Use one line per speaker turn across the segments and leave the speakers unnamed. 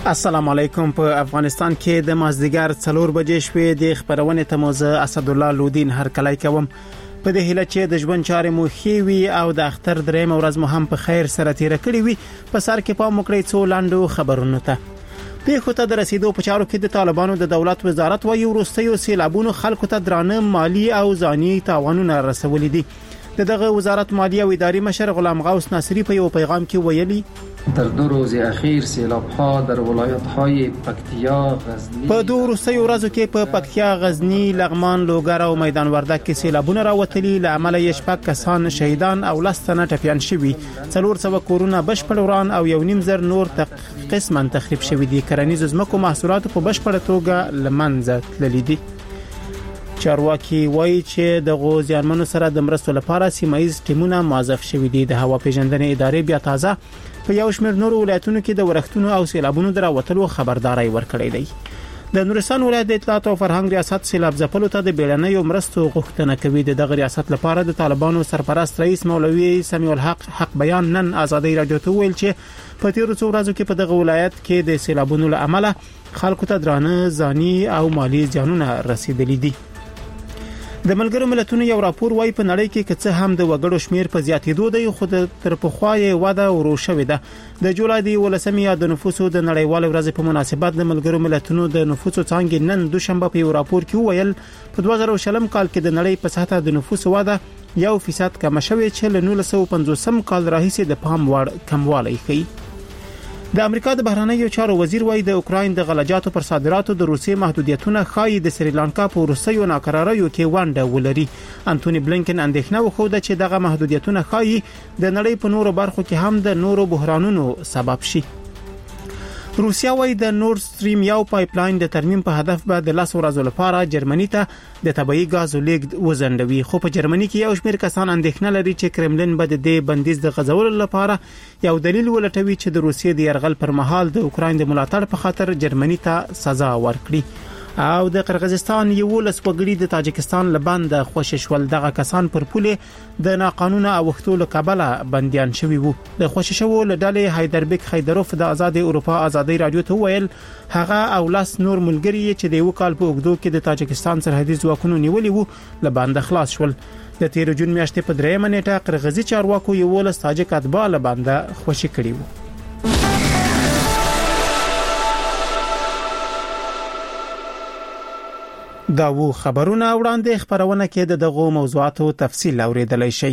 السلام علیکم. په افغانستان کې د مازدیګر 4 بجې شوې د خبرونه تموزه اسدالله لودین هر کله کوم په دې هله چې د ژوند چارې مو خېوي او د اختر درېم ورځ مو هم په خیر سره تیر کړی وي. په سر کې پام وکړئ څو لاندو خبرونه ته. پیښو ته د رسیدو په چارو کې د طالبانو د دولت وزارت وايي وروستیو سیلابونو خلکو ته درانه مالی او ځاني تاوانونه رسولي دي. دغه وزارت مالیه او اداري مشر غلام غوث ناصری په یو پیغام کې ویلي
در 2 روز اخیر سیلاب‌ها در ولایت‌های پکتیا، غزنی
په 2 ورځو کې په پکتیا، غزنی، لغمان، لوګر او میدان وردګ کې سیلابونه راوتلي. له امله یې 6 کسان شهیدان او 10 تنه ټپيان شوي. 400 کورونه بشپړ وران او 1.5 نور قسماً تخریب شوي دي. کرنیز زمکو محصولات په بشپړه توګه لمنځه تللي دي. چارواکي وایي چې د غوزیانمنو سره د مرستو لپاره سیمایي ټیمونه موظف شوي دي. د هوا پیژندنې ادارې بیا تازه په یو شمېر نورو ولایتونو کې د ورښتونو او سیلابونو دراوتلو خبرداري ورکړې ده. د نورستان ولایت د اطلاعات او فرهنګ ریاست سیلاب ځپلو ته د بیړنیو مرستو غوښتنه کوي. دغه ریاست لپاره د طالبانو سرپرست رئیس مولوي سمیع الحق بیان نن آزادۍ رادیو ته ویل چې په تیرو څو ورځو کې په دغه ولایت کې د سیلابونو له امله خلکو ته درانه ځاني او مالی زیانونه رسیدلي دي. د ملګرو ملتونو یو راپور وايي په نړۍ کې کڅه هم د وګړو شمیر په زیاتېدو دی، خو د تر پخوای وده ورو شوې ده. د جولای د 18 د نفوسو د نړیوال ورځ په مناسبت د ملګرو ملتونو د نفوسو څانګې نن دوشنبه په یو راپور کې ویل په 2020 کال کې د نړۍ په سطح د نفوسو وده 1% کم شوې چې له 1950 کال راهیسې د پام وړ کموالی ښيي. د امریکا د بهرنیو چارو وزیر وايي د اوکراین د غلجاتو پر صادراتو د روسي محدودیتونه خای د سریلانکا په روسیو ناکراریو کې ونډه ولري. انټونی بلینکن اندېښنه وښوده چې دغه محدودیتونه خای د نړۍ په نورو برخو کې هم د نورو بحرانونو سبب شي. روسیا وايي د نورد سټریم یو پایپلاین د ترمیم په هدف به د 10 ورځې لپاره جرمني ته د طبيعي غازو لیږد وزندوي. خو په جرمني کې یو شمېر کسان اندېښنه لري چې کرملین به د دې بندیز د غځولو لپاره یو دلیل ولټوي چې د روسیې د يرغل پر مهال د اوکراین د ملاتړ په خاطر جرمني ته سزا ورکړي. او د قرغیزستان یو لسوګړي د تاجکستان لبند خوششول. دغه کسان پر پوله د ناقانونه اوختو له کابل بنديان شوي وو. د خوششو له ډلې حیدربیک خیدروف د آزاد اروپا آزادۍ رادیو ته ویل هغه او لاس نور ملګری چې د یو کال په اوږدو کې د تاجکستان سرحدي ځواکونو نیولي وو له بند خلاص شول. د 13 جون میاشتې په 3 نیټه قرغیزي چارواکو یو لس تاجک اتباع له بند خوشي کړي وو. دا وو خبرونه وړاندې خبرونه کې دغه موضوعاتو تفصیل اوریدلای شي.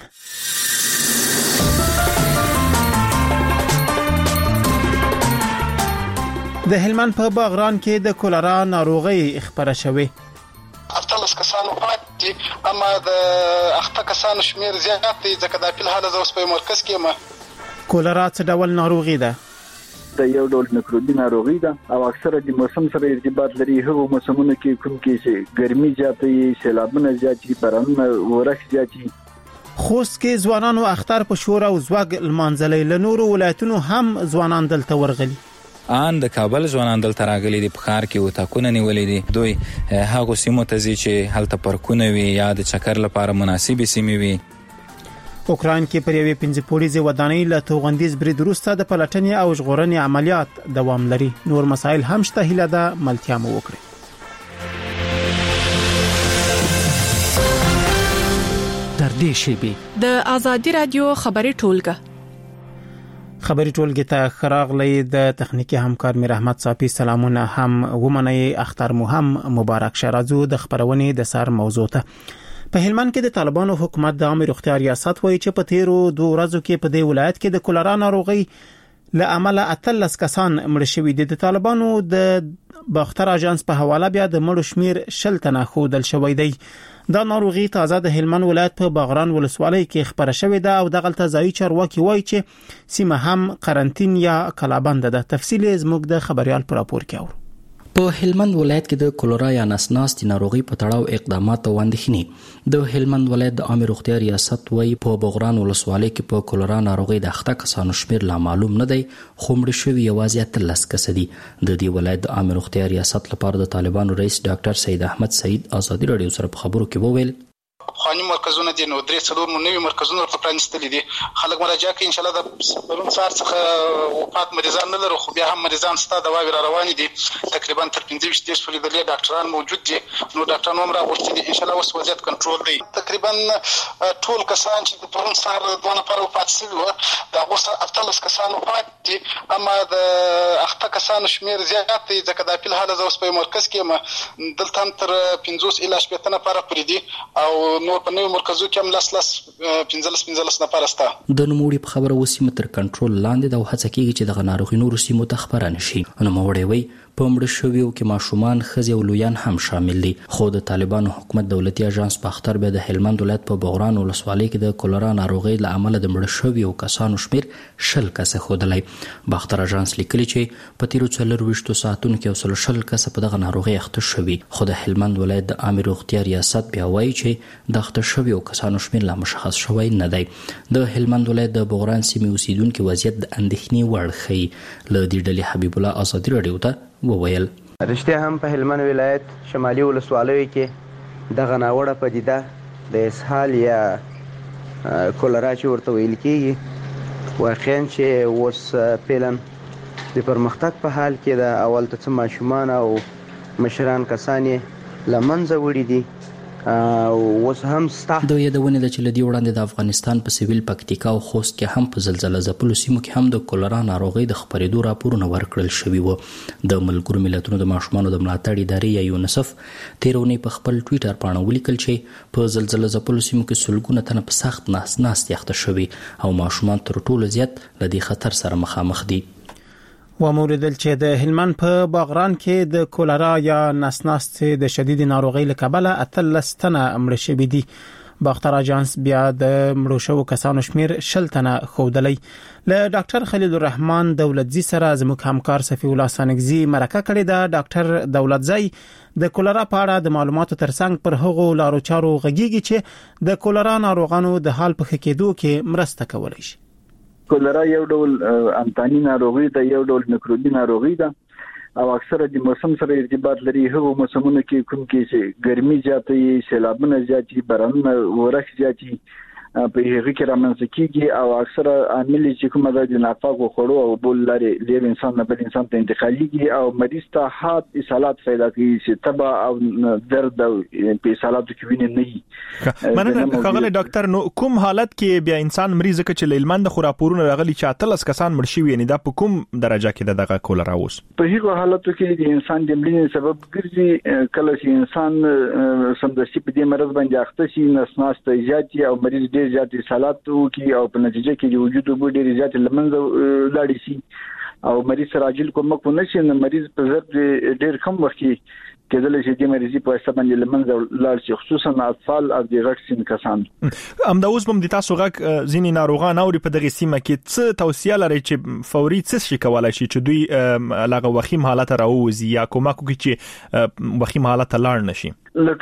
د هلمند په باغران کې د کولرا ناروغي خبره شوې.
افتلس کسانو پاتې اما د اخته کسانو شمیر زیات دی ځکه د فل حاله اوس په مرکز کې ما
کولرا څه ډول ناروغي ده؟
د یو ډول میکروبي ناروغي ده او اکثره د موسم سره ارتباط لري. هغه موسمونه کې کوم کې چې ګرمي زیاتې، سیلابونه زیاتې، بارانونه ورښت زیاتې.
خوست کې ځوانانو اختر په شور او زوګ المنزلې له نورو ولایتونو هم ځوانان دلته ورغلي.
ان د کابل ځوانان دلته راغلي دي، په ښار کې وتاکونه نیولې دي. دوی هغه سیمو ته ځي چې هلته پارکونه وي یا د چکر لپاره مناسبې سیمې وي.
اوکراین کې پر یوې 15 پولیسي ودانۍ له توغندیز برید وروسته د پلټنې او ژغورنې عملیات دوام لري. نور مسایل هم شته، هیله ده ملتیا مو وکړي.
در دې شیبه
د آزادۍ رادیو خبري ټولګه
ته خراغلی د تخنیکی همکار میر احمد صافی سلامونه هم ومنئ. اختر مو هم مبارک شه. راځو د خبرونې د سر موضوع ته. په هلمند کې د طالبانو حکومت د عامه روغتیا ریاست وایي چې په تیرو 2 ورځو کې په دې ولایت کې د کولرا ناروغي له امله 13 کسان مړ شوي دي. د طالبانو د باختر اژانس په حواله بیا د مړو شمیر 10 تنه خودل شوی دی. دا ناروغي تازه د هلمند ولایت په باغران ولسوالۍ کې خبره شوې ده او دغه ځایي چارواکي وایي چې سیمه هم قرنټین یا کلابند ده. تفصیل زموږ د خبريال پر راپور کې اورو.
په هلمند ولایت کې د کولرا یا نسناستي ناروغي په تړاو اقدامات او اندېښنې. د هلمند ولایت د عامه روغتیا ریاست وايي په باغران ولسوالۍ کې په کولرا ناروغي د اخته کسانو شمیر لا معلوم نه دی، خو مړ شوي یوازې 13 کس دي. د دې ولایت د عامه روغتیا ریاست لپاره د طالبانو رئیس ډاکټر سید احمد سعید آزادۍ رادیو سره په خبرو کې وویل
خواني مرکزونه دي، نو 3-4 نوي مرکزونه ورته پرانیستلي دي. خلک مراجعه کوي ان شاء الله د پرون سهار څخه وفات مریضان نه لرو، خو بیا هم مریضان ستا دواوې را روانې دي، تقریبا تر 15 فیصد ډاکټران موجود دي، نو ډاکټران هم راغوښتي دي. ان شاء الله اوس وضعیت کنټرول دی. تقریبا ټول کسان چې د پرون سهار دوه نفر وفات شوي وو، دا اوس 18 کسان وفات دي، اما د اخته کسانو شمیر زیات دی، ځکه دا په حال زه اوس په مرکز کې یم، دلته هم تر 50 الی 80 نفر پورې دي، او نور په نوو مرکزو کې هم 15 نفر سته.
د نوموړي په خبره وسیمه تر کنټرول لاندې د هڅه کیږي چې د ناروغي نورو سیمو ته خبره نشي. نوموړي وایي په مړه شویو کې ماشومان، ښځې او لویان هم شامل دي. خو د طالبانو حکومت دولتي اژانس باختر بیا د هلمند ولایت په بغران ولسوالۍ کې د کولرا ناروغۍ له امله د مړه شویو کسانو شمیر 10 کسه ښودلی. باختر اژانس لیکلي چې په تیرو 24 ساعتونو کې 20 کسه په دغه ناروغۍ اخته شوي. خو د هلمند ولایت د عامه روغتیا ریاست بیا وایي چې د اخته شویو کسانو شمیر لا مشخص شوی نه دی. د هلمند ولایت د بغران سیمې اوسیدونکو وضعیت د اندېښنې وړ ښیي. له دې ډلې حبیب الله ازادي راډیو ته وویل
رښتیا هم په هلمند ولایت شمالي ولسوالیو کې دغه ناوړه پدیده د اسهال یا کولرا چې ورته ویل کېږي واقعا چې اوس فعلا د پرمختګ په حال کې د اول ته ماشومان او مشران کسان یې له منځه وړي دي. اوس هم ستا
د یادونه ده چې لدی وړاندې د افغانستان په سیویل پکتیکا او خوست کې هم په زلزلې ځپلو سیمو کې هم د کولرا ناروغۍ د خپرېدو راپورونه ورکړل شوي وو. د ملګرو ملتونو د ماشومانو د ملاتړ ادارې یا یونیسف تیرونی په خپل ټویټر باندې ولیکل چې په زلزلې ځپلو سیمو کې سلګونه تنه په سخت ناست یخته شوي او ماشومان تر ټولو زیات له دې خطر سره مخامخ دي.
وموردل چې د هلمند په باغران کې د کولرا یا نسناستې د شدید ناروغۍ له کبله 13 تنه مړه شوي دي. باختر اژانس بیا د مړو شوو کسانو شمیر 10 تنه ښودلی. له ډاکټر خلیل الرحمن دولتزی سره زموږ همکار صفی الله سانګزی مرکه کړې ده. ډاکټر دولتزی د کولرا په اړه د معلوماتو ترڅنګ پر هغو لارو چارو غږیږي چې د کولرا ناروغانو د حال په ښه کېدو کې مرسته کولی شي.
کولرا یو ډول انتاني ناروغي ده، یو ډول میکروبي ناروغي ده او اکثره د موسم سره ارتباط لري. هغه موسمونه کې کوم کې چې ګرمي زیاتې، سیلابونه زیاتې، بارانونه ورخ زیاتې په هغه کې رامنځته کیږي او اکثره عامل چې کومه د ناپاکو خوړو او بول لري د انسان نه بل انسان ته انتقاليږي او مریض ته حاد اصالات پیدا کوي چې تبع او درد او په اصالاتو کې ویني نه وي.
مننه خغله ډاکټر. نو کوم حالت کې بیا انسان مریض کې چې لېلمند خو راپورونه راغلي چې 13 کسان مړ شوي، یعنی دا په کوم درجه کې دغه کولرا اوس؟
په هغه حالتو کې د انسان د مړینې سبب ګرځي. کله چې انسان سمدستي په دې مرض باندې اخته شي، نسناست زیاتې او مریض ډېر زیات اصالات وکي او په نتیجه کې د وجود وبو ډېر زیات لمنځه لاړ شي او مریض سره عاجل کومک ونه شي، نو مریض په ضرب ډېر کم وخت کې کېدل چې د مریضي په حساب باندې لمنځه لاړ شي، خصوصا اطفال او د غټ سن کسان.
همدا اوس هم د تاسو غږ ځینې ناروغان اوري په دغه سیمه کې څه توصیه لري چې فوري څه شي کولای شي چې دوی لغه وخیم حالت راوځي یا کومک وکړي چې وخیم حالت لاړ نشي؟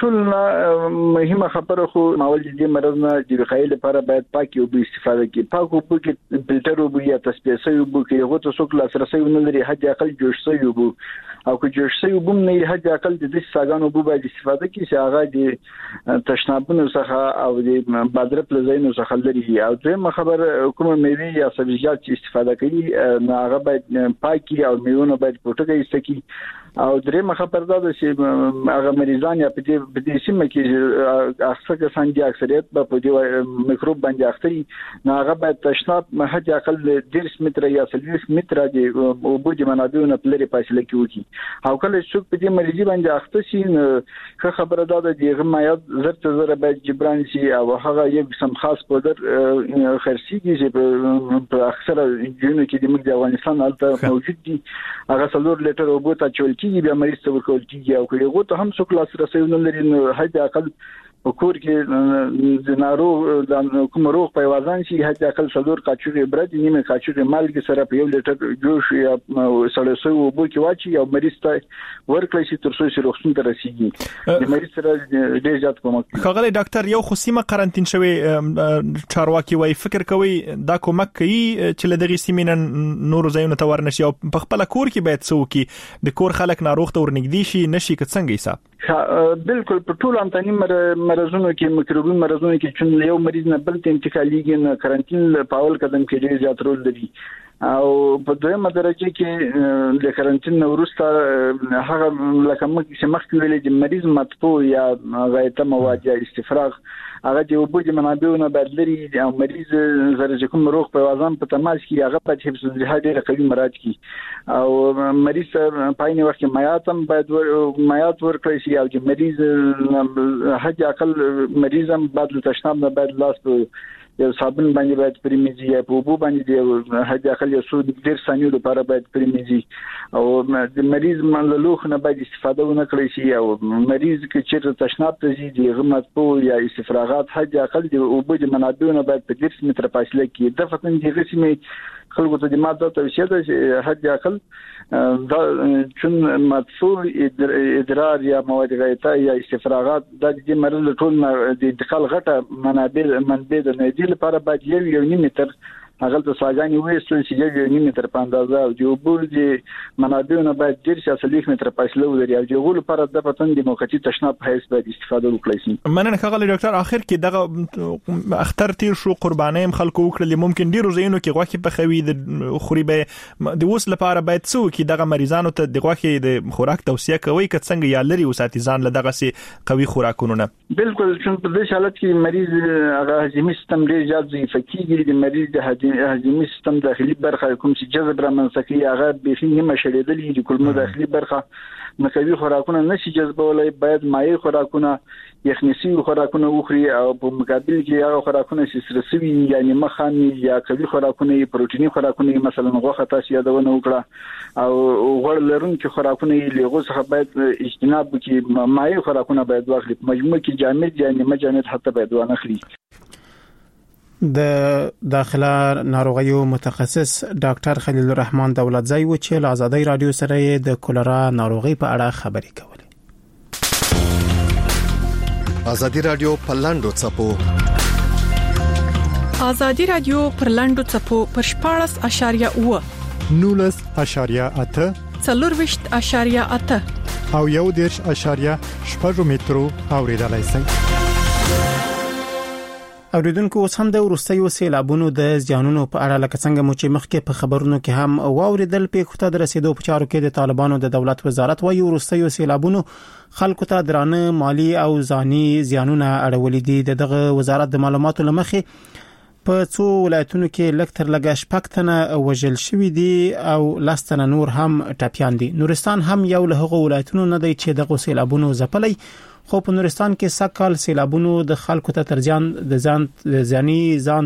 لټول مهمه خبره خو ماول دې مرض نه د وقایې لپاره باید پاکي او استفاده کې پاک او کې فلټر او یا تصفیه او کې هغه ته څوک لاسرسي نه لري، حد اقل جوش سوي او که جوش سوي وبم نه حد اقل د دې ساګانو بو باید استفاده کې چې هغه د تشنابونو څخه او د بادره پلزینو څخه لري. او دغه خبر کومه میوه یا سبزیجات چې استفاده کوي نه هغه باید پاکي او میوه باید پټه استکی. او درېمه خبر دا ده چې هغه مریضان یا په دې سیمه کې اکثر کسان دي اکثریت په دې میکروب باندې اختري، نه هغه باید تشناب حد اقل 10 متر یا 30 متر دی او بوج منابعونه په لري فاصله کې وکي. او کله چې په دې مریضي باندې اخته شي نو خبره دا ده چې هغه مایات زره باید جبران شي او هغه یو قسم خاص پودر خرسيږي چې په اکثره جنونو کې د موږ د افغانستان البته موجود دي. هغه 3 لیټر اوبو ته چول کیږي، بیا مریض ته ورکول کیږي او کله هغه ته هم څو کلاس رسېونه لري، نو حد اقل په کور کې د ناروغ د کوم روغ په وازان شي حد اقل 4 کاچوغه برد نیمه کاچوغه مالګ سره په 1 لیټر جوش یا سړسو وبو کې واچي او مریض ته ورکړي چې تر څو چې روغتون ته رسیږي. د مریض سره ډېر زیات کومک کوي.
خغله ډاکټر یو خصيمه قرنټین شوی چارواکي وای فکر کوي دا کومک کوي چې له دغه سیمین نور ځایونه ته ورنشي او په خپل کور کې باید څوکي د کور خلک ناروغ ته ورنګدي شي نشي که څنګه حساب؟
بالکل په ټول انتاني مرزونو کې میکروبي مرزونو کې چې یو مریض نه بل ته انتقالېږي نه کارانتین په اول قدم کې ډېر زیات رول لري او په دویمه درجه کې د کارانتین وروسته هغه لکه چې مخکې ویلې چې مریض مطبوع یا غایطه مواد یا استفراغ هغه د وبو د منابعونو بدلري او مریض زره کوم روغ په وازم په تماس کې هغه په حفظ الصحه ډېر قوي مراعات کی او مریض په عین وخت کې مایاتم باید مایات ورکړي شي او چې مریض حج عقل مریضم بعد له تشناب نه باید لاس په یو صابون باندې باید پریمیزي یا په وبو باندې د حج عقل یو څو ډېر ثانیو لپاره باید پریمیزي او د مریض منلوخ نه باید استفاده ونه کړي شي او مریض کې چې تشناب ته ځي د غمت په یا استفراغات حج عقل د وبو د منابعونو باید په 10 متر فاصله کې د فتن د غسمي خلکو ته د ماده توصیه ده حج عقل دا چون مدفوع ادرار یا مواد غایطه یا استفراغات د دې مرض ټول د انتقال غټه منبع د نه دی لپاره باید یو متر هغه د ساګانی وېستل چې یو متر په اندازه او د وبو د منابعونو باید 10 متر فاصله ولري او د غول لپاره د پتن د موقتی تشناب په حیث باید استفاده وکړي شي.
مننه ښاغلی ډاکټر. اخر کې دغه اختر تیر شو قرباني هم خلکو وکړل ممکن ډیرو زینو کې غوښه په خوي د خوري به د وس لپاره باید څو کې دغه مریضانو ته د غوښه د خوراک توصيه کوي که څنګه یا لري وساتي ځان له دغه سي قوي خوراکونو نه.
بالکل چې په دې حالت کې مریض هغه هضمي سیستم ډیر زیات ضعیف کیږي د مریض د هضمي سیستم داخلي برخه کوم چې جذب رامنځته کوي هغه به نیمه شړېدلې د کولمو داخلي برخه مکوي خوراکونه نشي جذبولای باید مایع خوراکونه یخنسي خوراکونه وخوري او په مقابل کې هغه خوراکونه چې سرسوي یعنی مخامي یا کوي خوراکونه پروتیني خوراکونه مثلا غوښه تاسو یادونه وکړه او غوړ لرونکي خوراکونه لغوه څخه باید اجتناب وکړي مایع خوراکونه باید واخلي مجموع کې جامد یعنی مجامد حتی باید وانخلي.
د داخله ناروغیو متخصص ډاکټر خلیل الرحمن دولتزی و چې له آزادۍ رادیو سره د کولرا ناروغي په اړه خبرې کولې.
آزادۍ رادیو پرلاندو چپو
آزادۍ رادیو پرلاندو چپو پر 14.9
19.8
4.8
او 1.8 مترو اوریدلای شئ.
اوریدونکو اوس هم د وروستیو سیلابونو د زیانونو په اړه لکه څنګه مو چې مخکې په خبرونو کې هم واوریدل په خطر رسیدو په چارو کې د طالبانو د دولت وزارت وايي وروستیو سیلابونو خلکو ته درانه مالی او ځاني زیانونه اړولې دي. دغه وزارت د معلوماتو لمخې په څو ولایتونو کې لکتر لګا شپکتنه وژل شوې دي او لاستنه نور هم ټاپیان دي. نورستان هم یو له هغو ولایتونو نه دی چې دغه سیلابونو ځپلې خو په نورستان کې سکهال سیلابونو د خلکو ته ترځان د ځاني ځان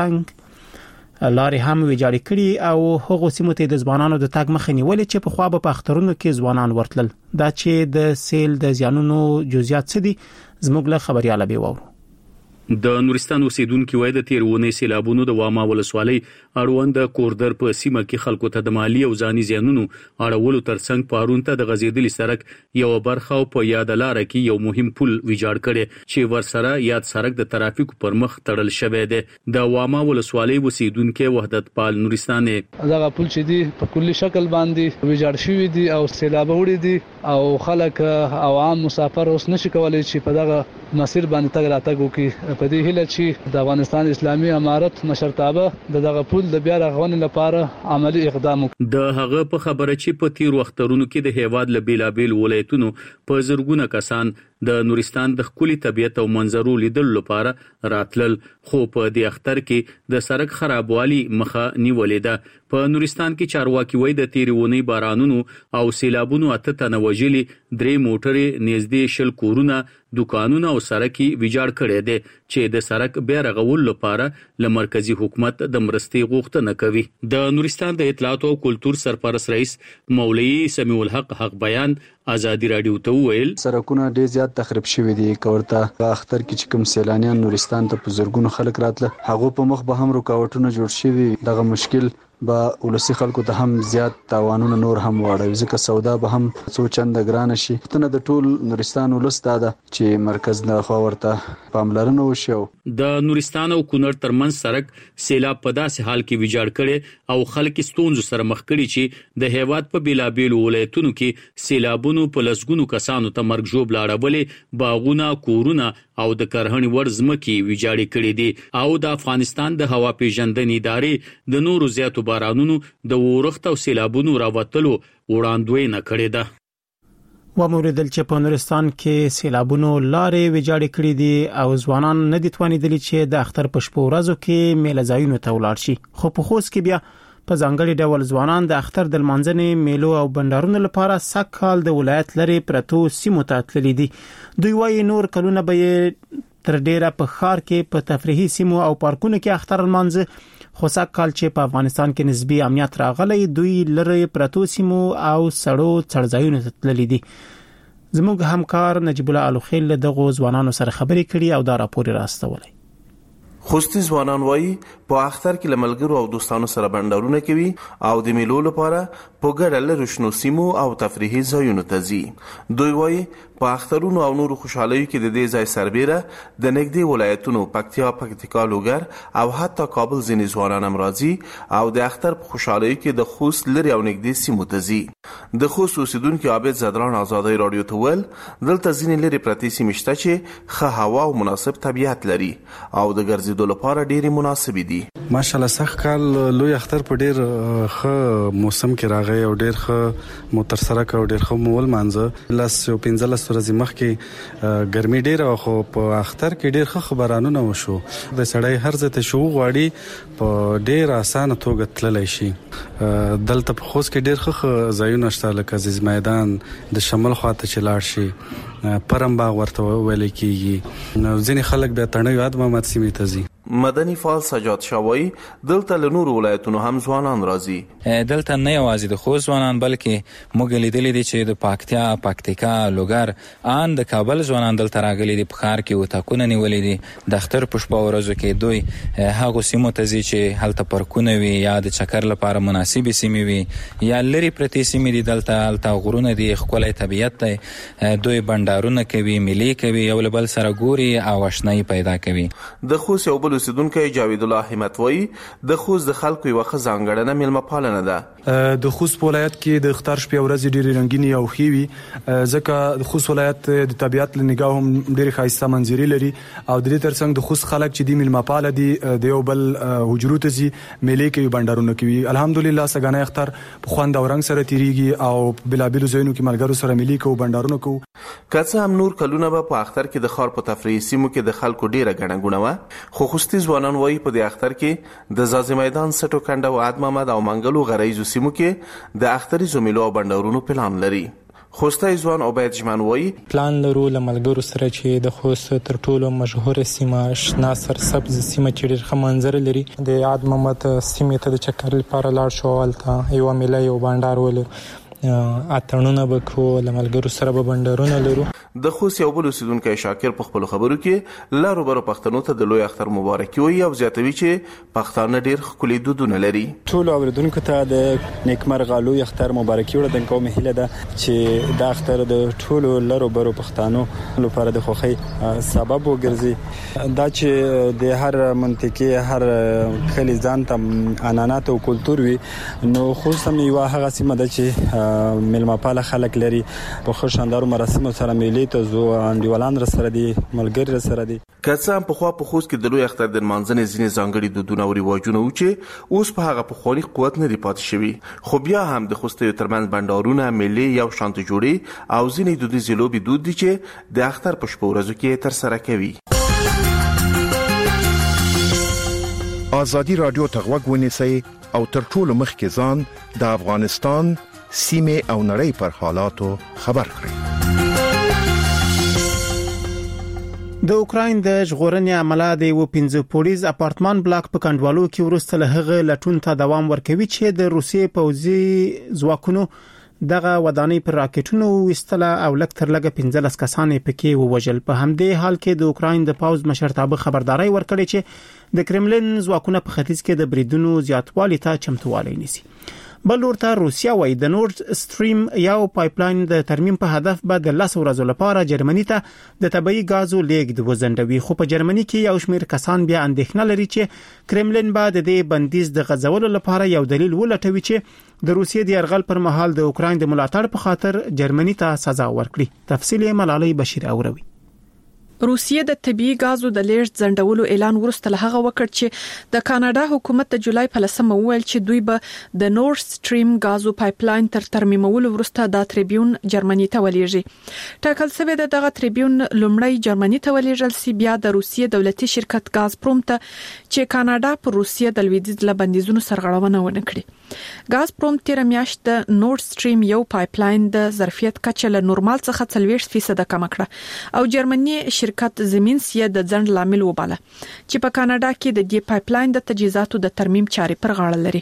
ترڅنګ لارې هم ویجاړې کړي او هغه سیمو ته د ځوانانو د تاګ مخ نیولې چې په خوا په اخترونو کې ځوانان ورتلل. دا چې د سیل د زیانونو جزئیات څه دي زموږ له خبرياله به وورو.
د نورستان اوسیدونکو وای د تیرونه سیلابونو د واما ولسوالۍ اړوند کوردر په سیمه کې خلکو ته د مالی او ځاني زیانونو اړولو ترڅنګ پارون ته د غزیدلی سړک یو برخه او په یاد لار کې یو مهم پل ویجاړ کړي چې ورسره یاد سړک د ترافیکو پر مخ تړل شوی دی. د واما ولسوالۍ اوسیدونکو وحدت پال نورستان
دغه پل چې دی په کلی شکل باندې ویجاړ شوی دی او سیلاب وړي دي او خلک عوام مسافر اوس نشي کولای چې په دغه مسیر باندې تګ راتګ وکړي. په دې هیله چې د افغانستان اسلامي امارت مشرتابه دغه پل د بیا رغونې لپاره عملی اقدام وکړي.
د هغه په خبره چې په تیر وختونو کې د هیواد له بیلابیل ولایتونو په زرګونه کسان د نورستان د خولي طبيعت او منظرو لیدل لپاره راتلل خو په دې اختر کې د سړک خرابوالي مخه نیولې ده. په نورستان کې چارواکي وای د تیرونی بارانونو او سیلابونو اته تنوجلي 3 موټرې نږدې شل کورونه دکانونه او سړکي ویجاړ کړي دي چې د سړک بیا رغول لپاره له مرکزی حکومت د مرستې غوښتنه کوي. د نورستان د اطلاعات او کلتور سرپرست رئیس مولوی سمیع الحق حق بیان آزادی رادیو ته ویل
سړکونه ډیر زیات تخریب شوي دي. کورته اختر کې چې کوم سیلانیان نورستان ته په زرګونو خلک راتله هغه په مخ به هم رکاوټونه جوړ شوي. دغه مشکل با ولسی خلکو ته هم زیات تاوانونه نور هم واړوي ځکه سودا به هم څو چنده ګران شي. ته د ټول نورستان ولستا ده چې مرکز نه خو ورته پاملرنه وشي.
د نورستان او کونړ ترمنځ سړک سیلاب په داسې حال کې ویجاړ کړي او خلک ستونزو سره مخ کړي چې د هیواد په بیلابیل ولایتونو کې سیلابونو په لسګونو کسانو ته مرګ ژوب لاړولې باغونه کورونه او د کرهڼې ورزمکي ویجاړې کړې دي او د افغانستان د هوا پیژندنې ادارې د نورو زیاتو بارانونو د ورښت او سیلابونو راوتلو وړاندوینه کړې ده.
وموریدل چې په نورستان کې سیلابونو لارې ویجاړې کړې دي او ځوانان نه دي توانیدلي چې د اختر په شپو ورځو کې میله ځایونو ته ولاړ شي. خو په خوست کې بیا په ځانګړي ډول ځوانان د اختر د لمانځنې میلو او بندرونو لپاره سکهال د ولایت لري پرتو سیمو ته تللي دي. دوی وايي نور کلونه به تر ډیره په ښار کې په تفریحي سیمو او پارکونو کې اختر لمانځي، خو سکهال چې په افغانستان کې نسبی امنیت راغلی دوی لري پرتو سیمو او سړو څړځایونو ته تللي دي. زموږ همکار نجیب الله الوخیل دغه ځوانانو سره خبرې کړي او دا راپور راستولی.
خوستی ځوانان وایي په اختر کې لملګرو او دوستانو سره بندرونه کوي او د میلو لپاره په ګډه لري شنو سیمو او تفریحي ځایونو ته ځي. دوی وایي په اخترونو او نورو خوشحالیو کې د دې ځای سربېره د نږدې ولایتونو پکتیا، لوګر او حتی کابل ځینې ځوانان هم راځي او د اختر په خوشحالیو کې د خوست لري او نږدې سیمو ته ځي. د خوست اوسیدونکو عابد زدران آزادۍ رادیو ته ویل دلته ځینې لري پرتې سیمې شته چې ښه هوا او مناسب طبیعت لري او د ګرځېدو لپاره ډېرې مناسبې دي.
ماشاءالله سخکال لوی اختر په ډېر ښه موسم کې راغی او ډېر ښه مو تر سره کړ او ډېر ښه مول مانځه. لاس 15 ورځې مخکې ګرمي ډېره خو په اختر کې ډېر ښه خبرانونه وشو. د سړی هر ځای ته شو غواړي په ډېر اسانه توګه تللی شي. دلته په خوست کې ډېر ښه ځایونه شته لکه عزیز میدان د شمال خواته چې لاړ شي پرم باغ ورته ویل کېږي. ځینې خلک بیا تڼیو یاد محمد سیمې ته ځي.
مدني فعال سجاد شاوی دلته له نورو ولایتونو هم ځوانان راځي.
دلته نه یوازې د خوست ځوانان بلکې موږ لیدلې دي چې د پکتیکا، لوګر ان د کابل ځوانان دلته راغلي دي. په ښار کې وتاکونه نیولې دي. د اختر په شپه ورځو کې دوی هغه سیمو ته ځي چې هلته پارکونه وي یا د چکر لپاره مناسبې سیمې وي یا لري پرتې سیمې دي. دلته غرونه دي، ښکلی طبیعت دی. دوی بندرونه کوي، میلې کوي، یو له بل سره ګوري او آشنایي پیدا کوي.
د خوست یو بل اوسیدونکی جاوید الله همت وایي د خوست د خلکو یو ښه ځانګړنه میلمه پالنه ده.
د خوست ولایت کې د اختر شپې ورځې ډېرې رنګینې او ښې وي ځکه د خوست ولایت د طبیعت له نګاه هم ډېرې ښایسته منظرې لري او د دې ترڅنګ د خوست خلک چې دي میلمه پاله دي د یو بل حجرو ته ځي، میلې کوي، بندرونه کوي. الحمدلله سګانه اختر په خوند او رنګ سره تیریږي او بلابلو ځایونو کې ملګرو سره میلې کوو، بندرونه کوو.
که څه هم نور کلونه به په اختر کې د ښار په تفریحي سیمو کې د خلکو ډېره ګڼه ګوڼه وه، خو خوستي ځوانان وایي په دې اختر کې د زازي میدان، سټو کنډه او عاد محمد او منګلو غریزو سیمو کې د اختریزو میلو او بندرونو پلان لري. خوستي ځوان عبید جمان وایي
پلان لرو له ملګرو سره چې د خوست تر ټولو مشهور سیمه شنا سرسبز سیمه چې ډېر ښه منظر لري د عاد محمد سیمه ته د چکر لپاره لاړ شو. ولته یو میله یو بندر ولر اتړونه بکو له ملګرو سره به بندرونه لرو.
د خوست یو بل اوسیدونکی شاکر په خپل خبرو کې لارو برو پښتنو ته د لوی اختر مبارکي وایي او زیاتوي چې پښتانه ډېر ښکلي دودونه لري.
ټول اوریدونکو ته د نیکمرغه لوی اختر مبارکي وړاندې کوم. هیله ده چې د اختر د ټولو لارو برو پښتنو لپاره د خوښۍ سبب وګرځي. دا چې د هر منطقې هر کلی ځان ته عنعنات او کلتور وي، نو خوست هم یو هغه سیمه ده چې میلمه پاله خلک لري. په ښه شاندارو مراسمو سره میلې ته ځو، انډیوالان را سره دي، ملګري را سره دي.
که څه هم پخوا په خوست کې د لوی اختر د لمانځنې ځینې ځانګړي دودونه او رواجونه و چې اوس په هغه پخواني قوت نه دي پاتې شوي، خو بیا هم د خوستیو ترمنځ بندرونه، میلې یو شانته جوړي او ځینې دودیزې لوبې دود دي چې د اختر په شپو ورځو کې ترسره کوي.
ازادي رادیو ته غوږ ونیسئ او تر ټولو مخکې ځان د افغانستان سیمه او نړۍ پر حالاتو خبر کړئ.
د اوکراین د ژغورنې عمله د یو 15 پوړیز اپارتمان بلاک په کندوالو کې ورسته له هغه لټون ته دوام ورکوي چې د روسیې پوځي ځواکونو دغه ودانۍ پر راکټونو وستله او لکتر لګه 15 کسان پکې ووجل. په همدې حال کې د اوکراین د پوځ مشرتابه خبرداري ورکړي چې د کرملین ځواکونه په ختیځ کې د بریدونو زیاتوالي ته چمتووالی نیسي. بل ورته روسیا وایي د نورد سټریم یو پایپلاین د ترمیم په هدف به د 10 ورځې لپاره جرمني ته د طبيعي غازو لیږد وزندوي. خو په جرمني کې یو شمېر کسان بیا اندېښنه لري چې کرملین به د دې بندیز د غځولو لپاره یو دلیل ولټوي چې د روسیې د یرغل پر مهال د اوکراین د ملاتړ په خاطر جرمني ته سزا ورکړي. تفصیل یې ملالۍ بشیر اوروي.
روسیه د طبي غازو د لیږد ځنډولو اعلان وروسته له هغه وکړ چې د کاناډا حکومت د جولای په 10 وویل چې دوی به د نورث سټریم غازو پایپلاین تر ترمیمولو وروسته د تریبیون جرمني ته ولېږي. ټاکل شوی د تریبیون لومړی جرمني ته ولېږل سی، بیا د روسیې دولتي شرکت غازپروم ته چې کاناډا پر روسیې د لویدیځ له بندیزونو سرغړونه ونه کړي. غازپروم تیر میاشت د نورث سټریم یو پایپلاین د ظرفیت کچه له نورمال څخه 40% کم کړه او جرمني شرکت زمینس یې د ځنډ لامل وباله چې په کاناډا کې د دې پایپلاین د تجهیزاتو د ترمیم چارې پر غاړه لري.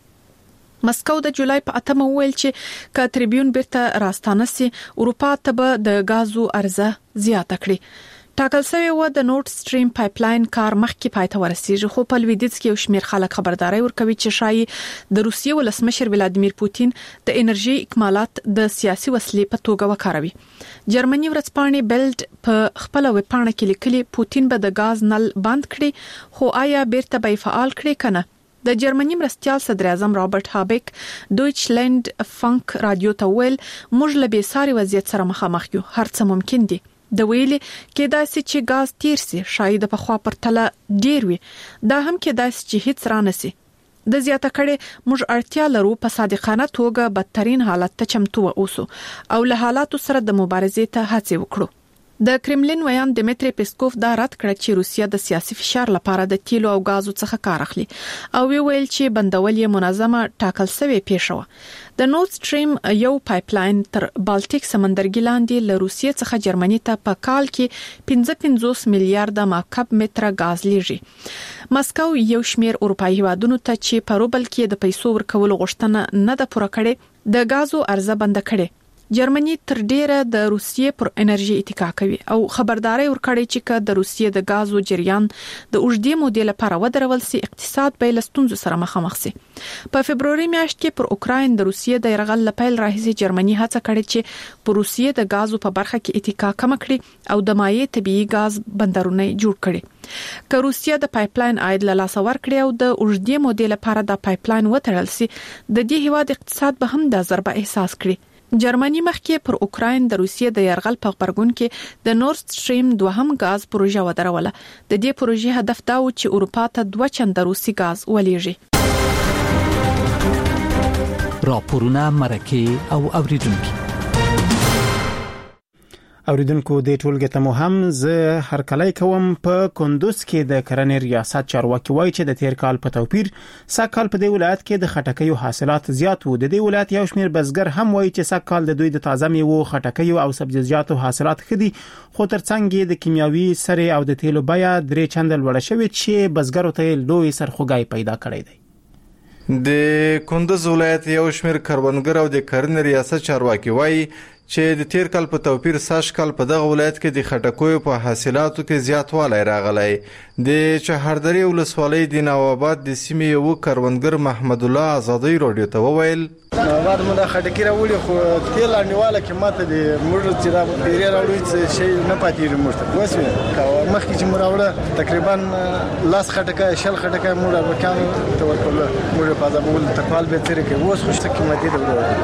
مسکو د جولای په 8 وویل چې ک تریبیون بیرته راستانه سي اروپا ته به د غازو عرضه زیاته کړي. ټاکل شوی و د نورث سټریم پایپلاین کار مخکې پای ته ورسیږي، خو په لویدیځ کې یو شمېر خلک خبرداري ورکوي چې شایي د روسیې ولسمشر ولادیمیر پوتین د انرژي اکمالات د سیاسي وسیلې په توګه وکاروي. جرمني ورځپاڼې بیلډ په خپل ویبپاڼه کې لیکلي پوتین به د غاز نل بند کړي، خو آیا بیرته به فعال کړي کنه؟ د جرمني مرستيال صدر اعظم رابرټ هابیک دویچلند فانک رادیو ته ویل موږ له بیساري وضعیت سره مخامخ یو، هر څه ممکن دي. د ویلي کېدای شي چې غاز تیر سي، شاید په خوا پرتله ډیر وي، دا هم کېدای شي چې هیڅ رانسي. د زیاته کړي موږ اړتیا لرو په صادقانه توګه بدترین حالت ته چمتو اوسو او له حالاتو سره د مبارزې ته هڅه وکړو. د کرملین ویان دمیتری پیسکوف دا رد کړ چې روسیا د سیاسي فشار لپاره د تیلو او غازو څخه کار اخلي او ویل چې بندول یې منظمه ټاکل شوی پیښه. د نورث سټریم یو پایپلاین تر بالټیک سمندرګي لاندې له روسیې څخه جرمني ته په کال کې 55 میلیارډ مکعب متر غاز لیږي. مسکو یو شمېر اروپایي هیوادونو ته چې په روبل کې د پیسو ورکول غوښتنه نه ده پوره کړې د غازو عرضه بند کړي. جرمني تر ډیره د روسیې پر انرژي اتکا کوي او خبرداري ورکړي چې د روسیې د غازو جریان د اوږدې مودې لپاره ودرول سي اقتصاد به لستونزو سره مخامخ سي. په فبرवरी میاشت کې پر اوکراین د روسیې د يرغل لپاره راهیسي جرمني هڅه کړې چې پر روسیې د غازو په برخه کې اتکا کم کړي او د مایع طبيعي غاز بندرونه جوړ کړي. که روسیه د پایپلاین عاید له لاس ورکړي او د اوږدې مودې لپاره د پایپلاین وتړل سي، د دې هیواد اقتصاد به هم د ضربه احساس کړي. جرمني مخکې پر اوکراین د روسیې د يرغل په خبرګون کې د نورث سټریم دوهم غاز پروژه ودروله. د دې پروژې هدف دا و چې اروپا ته 2 چنده روسي غاز ولېږي.
راپورونه مرکه او اوریدونکو
اوریدونکو د ټولګه ته مهم زه هر کله کوم په کندوز کې د کرنې ریاست چارواکي وایي چې د تیر کال په توپیر ساکال په دې ولایت کې د خټکیو حاصلات زیات وو. د دې ولایت یو شمېر بزګر هم وایي چې ساکال د دوی د تازه میوو، خټکیو او سبزیجاتو حاصلات خدي، خو ترڅنګ د کیمیاوي سره او د تیلو بیه 3 چنده لوړه شوې چې بزګرو ته لوی سرخوږی پیدا کړی دی.
د کندوز ولایت یو شمېر کروندګر او د کرنې ریاست چارواکي وایي چې د تیر کال په توپیر ساش کال په دغه ولایت کې د خټکیو په حاصلاتو کې زیاتوالی راغلی. د چهاردری ولسوالۍ د نواباد د سیمې یو کروندګر محمد الله آزادۍ رادیو ته وویل
نواباد موږ خټکی راوړي خو تیل انیواله کې ماته د موږ چې را پیری راوړي شي نه پاتې موږ وسوي مخکې چې موږ راوړه تقریبا لاس خټکی شل خټکی موږ وکړو ته ورکول موږ په ځابول تکوال به تیر کې اوس خو څه قیمتي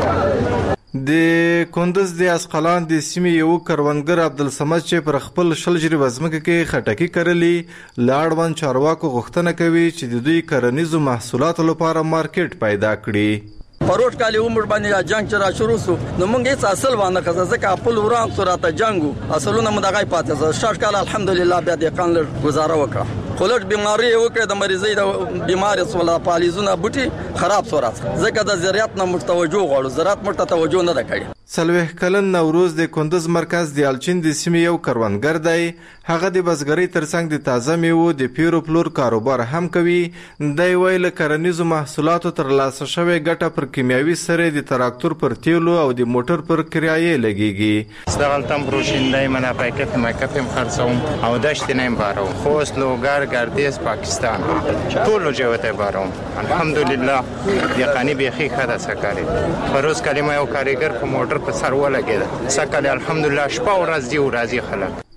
ده.
د کندوز د اسقلان د سیمې یو کروندګر عبدالصمد چې پر خپل شلجری وزمکه کې خټکی کرلی لاړون چارواکو غوښتنه کوي چې د دوی کرنیزو محصولاتو لپاره مارکیټ پیدا کړي.
پروت کالی عمر باندې جنگ چې را شروع سو نو موږ هیڅ اصل باندې خزه ځکه خپل وران سورته جنگو اصلونه مدغای پاتې شاش کال الحمدلله بیا د قانل گزاره وکړه. خلک بیماری وکړه د مریضۍ د بیماری سولا پالیزونه بوټي خراب سورات ځکه د زراعت نه متوجه غواړو زراعت مرته توجه نه کړي.
سلوه کلن نوروز د کندوز مرکز د الچین د سیمې یو کروندګر دی. هغه د بزګرۍ ترڅنګ د تازه میوو د پیرو پلور کاروبار هم کوي. دی ویل کرنیزو محصولاتو تر لاسه شوی ګټه پر کیمیاوي سره د تراکتور پر تیلو او د موټر پر کرایه لګیږي.
اشتغلتم بروشنده من پاکت مکفم خرڅوم او دشت نیم بارم خوست لوګر ګردیز پاکستان ټول جوته بارم الحمدلله یقانی بيخي خدا سکاري پروز کلمه یو کاریګر په موټر په سر ولګید سکه الحمدلله شپه ورځ دی ورځي خلک.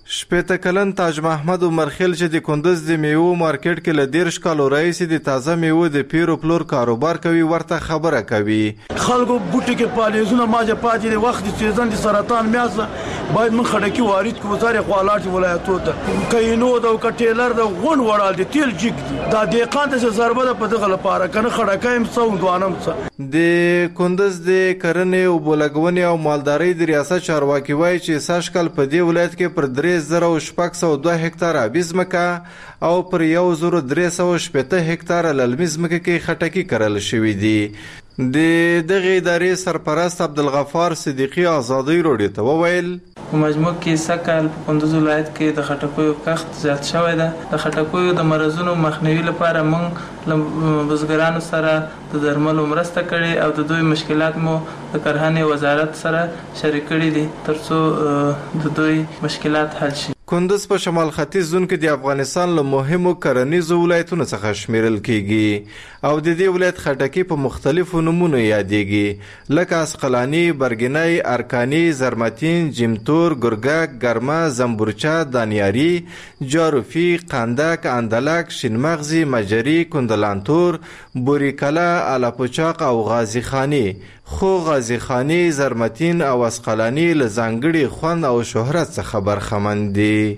شپېته کلن تاج محمد عمرخیل چې د کندز د میوو مارکیټ کې له 13 کالو راهیسې د تازه میوو د پیرو پلور کاروبار کوي ورته خبره کوي.
خلکو بوټي کې پالیزونه ماجه پاتې د وخت د سیزن د سرطان میاسه باید من خړکی وارد کو وزارت خپلات ولایتو ته کینو د کټیلر د غون وړال د تیل جګ دي دا د قانته څخه ضربه ده په دغه لپاره کنه خړکایم سوندوانم څه
د کندز د کرنې او بولګونې او مالدارۍ د ریاست چارواکي وایي چې ساشکل په دې ولایت کې پر 3602 هکتار ابي ځمکه او پر 1380 هکتار للمي ځمکه کې خټکی کرل شوې دي. د دغه ادارې سرپرست عبدالغفار صدیقی آزادۍ روډي ته وویل
په مجموع کې سکهال په کندوز ولایت کې د خټکیو کښت زیات شوی ده. د خټکیو د مرزونو مخنیوي لپاره موږ له بزګرانو سره د درملو مرسته کړې او د دوی مشکلات مو د کرهنې وزارت سره شریک کړي دي ترڅو د دوی مشکلات حل شي.
کندز په شمال ختیځ زون کې د افغانستان له مهمو کرنیزو ولایتونو څخه شمیرل کیږي او د دې ولایت خټکی په مختلفو نمونو یادېږي لکه اسقلانی، برګنی، ارکانی، زرمتین، جمتور، ګرګک، ګرمه، زنبورچه، دانیاری، جاروفی، قندک، اندلک، شینمغزی، مجری، کندلانتور، بوریکلا، الاپوچاق او غازی خانی. خو غازی خانی، زرمتین او اسقلانی له ځانګړي خوند او شهرت څخه برخمن دي.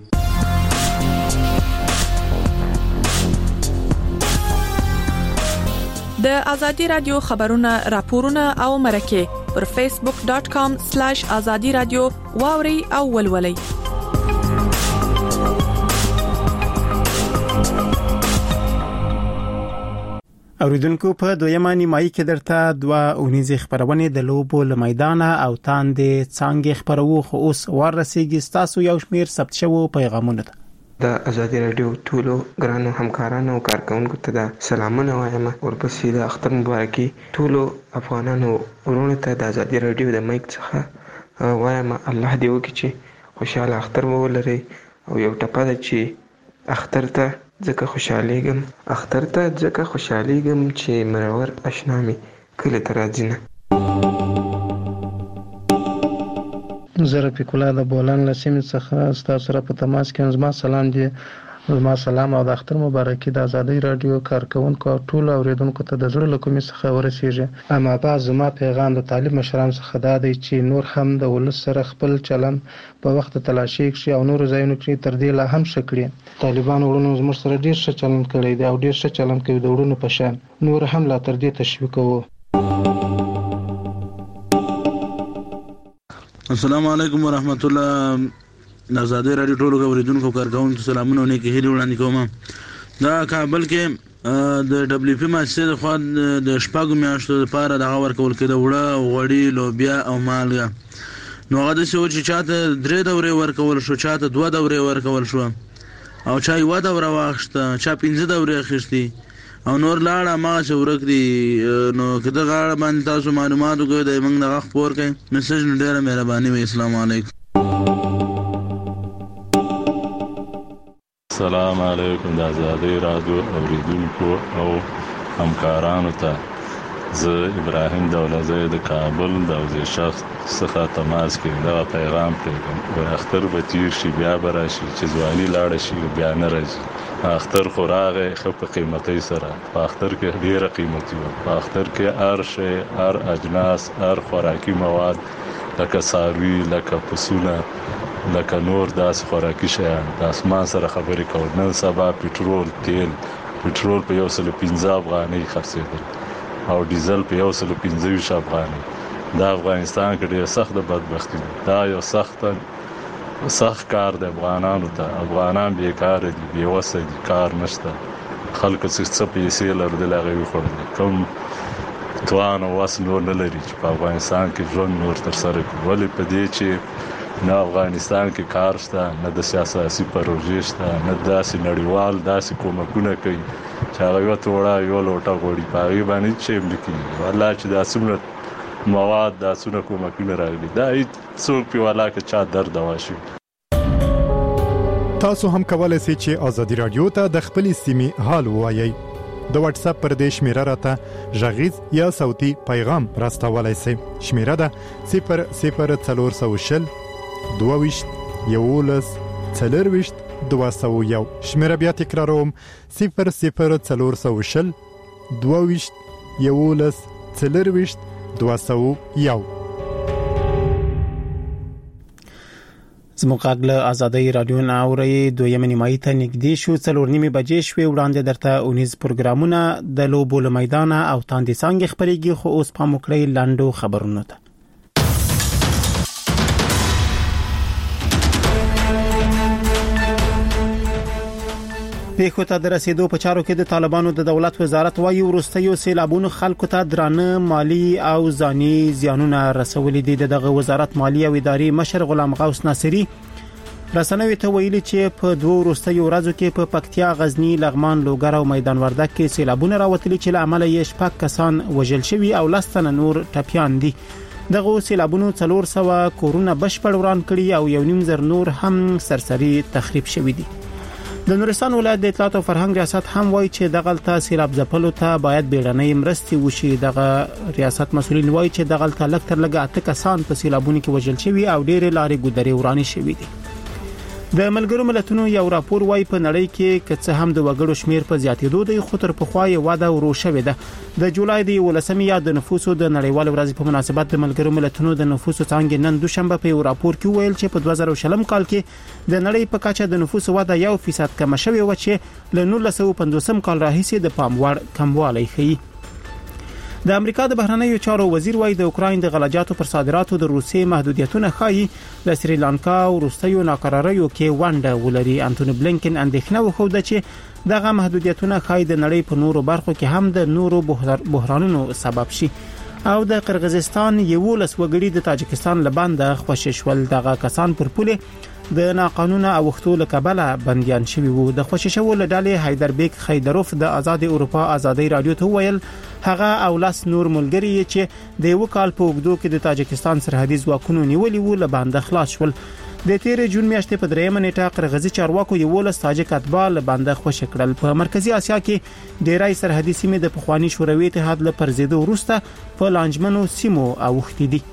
د ازادي رادیو خبرونه راپورونه او مرکه پر facebook.com/azadi radio واوري او ولولي.
اوریدونکو په دویمه نیمایي کې درته دوه اونیزې خبرونه د لوبو له میدانه او تاندې څنګه خبرو خو اوس ورسېږي تاسو یو شمیر ثبت شوو پیغامونه
د ازادي رادیو ټولو ګرانو همکارانو او کارکونکو ته د سلامونه وایم ورپسې د اختر مبارکي ټولو افغانانو ورونو ته د ازادي رادیو د مایک څخه وایم الله دې وکړي چې خوشاله اختر ولري او یو ټپه ده چې اختر ته ځکه خوشالېږم چې مرور اشنا مې کله ته راځي نه.
زه رفیق الله د بولان له سیمې څخه ستاسو سره په تماس کې زما سلام دی. زما سلام او د اختر مبارکي د ازادي رادیو کارکونکو او ټول اوریدونکو ته د زړه له کومې څخه ورسیږي. اما بعد زما پیغام د طالب مشران څخه دا دی چې نور هم د ولس سره خپل چلن په وخت تلاشي کړي او نور ځایونو کې تر دې لا هم شکړي. طالبان ورونو زموږ سره ډیر ښه چلن کړی دی او ډیر ښه چلن کوي د ورونو په شان نور هم لا تر دې تشویقوو.
السلام علیکم ورحمت الله. د ازادي رادیو ټولو اوریدونکو کارکونکو سلامونه او نیکی هیلې وړاندې کوم. دا کابل کې د دبليو پی مؤسسې د خوا د شپږو میاشتو لپاره د ورکول کېده وړه غوړي لوبیا او مالګه. نو هغه د څه چې چاته 3 دورې ورکول شو چاته 2 دورې ورکول شو او چا یو دوره واخسته چا 15 دورې اخیستي او نور لاړه ما چې ورک دي. نو کله غاړه باندې تاسو معلومات وکړئ د موږ نه خبر کړئ میسج نو ډیره مهرباني وي. السلام علیکم.
السلام علیکم د ازادي رادیو اوریدونکو او همکارانو ته زه ابراهیم دولزی د کابل د وزیر شخص څخه تماس کوم. دا پیغام پرېږدم اختر به تیر شي بیا به راشي چې ځواني لاړه شي بیا نه راځي. اختر خو راغی ښه په قیمتۍ سره په اختر کې ډېره قیمتي وه. په اختر کې هر شی هر اجناس هر خوراکي مواد لکه څاروي لکه پسونه لکه نور داسې خوراکي شیان د اسمان سره خبرې کول. نن سبا پټرول پټرول په 115 افغانۍ خرڅېدل او ډیزل په 125 افغانۍ. دا افغانستان کې ډېر سخت بدبختي ده. دا یو سخت کار دی افغانانو ته. افغانان بیکاره دي بېوسه دي کار نشته. خلکو څه پیسې لرلې هغه وخوړلې کوم توان او وس نور نه لري چې په افغانستان کې ژوند نور تر سره کړي. ولې په دې چې نه افغانستان کې کار شته نه د سیاسي پروژې شته نه داسې نړیوال داسې کومکونه کوي چې هغه یو توړه یو لوټه غوړي په هغې باندې چې امریکي والله چې دا څومره مواد دا څومره کومکونه راغلي دا هیڅ څوک پې والله که چا درد دوا شي.
تاسو هم کولای شئ چې ازادي رادیو ته د خپلې سیمې حال ووایئ. د واتس اپ پر دې شمیره راته غږیز یا صوتي پیغام راستولای شئ. شمیره ده 00420 22 11 004201 شمیره بیا تکراروم 00420 22 11 40
زموږ غږ له آزادۍ رادیو نه اورئ. دویمه نیمایي ته نږدې شو. 4:30 بجې شوې. وړاندې درته اونیز پروګرامونه د لوبو له میدانه او تاندې څنګه خبرېږي، خو اوس پام وکړئ لاندو خبرونو ته. پیښو ته د رسیدو په چارو کې د طالبانو د دولت وزارت وايي وروستیو سیلابونو خلکو ته درانه مالی او ځاني زیانونه رسولي دي. دغه وزارت مالی او اداري مشر غلام غوث ناصری رسنوي ته ویلي چې په دوه وروستیو ورځو کې په پکتیا، غزنی، لغمان، لوګر او میدان وردګ کې سیلابونه راوتلي چې له امله یې 6 کسان وژل شوي او 10 تنه نور ټپيان دي. دغه سیلابونو 400 کورونه بشپړ وران کړي او 1.5 نور هم سرسري تخریب شوي دي. د نورستان ولایت د اطلاعات او فرهنګ ریاست هم وایي چې دغه سیلاب ځپلو ته باید بیړنۍ مرستې وشي. دغه ریاست مسؤلین وایي چې دغه لږ تر لږه 8 کسان په سیلابونو کې وژل شوي او ډېر لارې ګودرې ورانې شوي دي. د ملګرو ملتونو یو راپور وایي په نړۍ کې کڅ هم د وګړو شمیر په زیاتېدو د خطر په خوای واده ورو شوې ده. د جولای د 18 یا د نفوسو د نړیوال ورځ په مناسبت د ملګرو ملتونو د نفوسو څنګه نن دوشنبه په یو راپور کې ویل چې په 2020 کال کې د نړۍ په کچه د نفوسو واده 1% کم شوی و چې له 1950 کال راهیسې د پام وړ کموالی ښيي. د امریکا د بهرنیو چارو وزیر وایي د اوکراین د غلجاتو پر صادراتو د روسي محدودیتونه ښایي د سریلانکا او روسیو ناقراریو کې ونډه ولري. انټونی بلینکن اندېښنه وښوده چې دغه محدودیتونه ښایي د نړۍ په نورو برخو کې هم د نورو بحرانونو سبب شي. او د قرغیزستان 11 وګړي د تاجکستان لبانده خوشی شول. دغه کسان پر پوله د ناقانونه اوختو له کبله بنديان شوي وو. د خوشی شول ډلې حیدربیک خیدروف د آزاد اروپا آزادۍ رادیو ته ویل هغه او لاس نور ملګری چې د یو کال په وګړو کې د تاجکستان سرحدي ځواکونو نیولې وو له باندې خلاص شول. د 13 جون میاشتې په 3 نیټه قرغیزي چارواکو 11 تاجک اتباع له باندې خوشی کړل. په مرکزی اسیا کې ډیرای سرحدي سیمې د پخوانی شوروي اتحاد له پرزیدو وروسته په لانجمنو سیمو اوختې دي.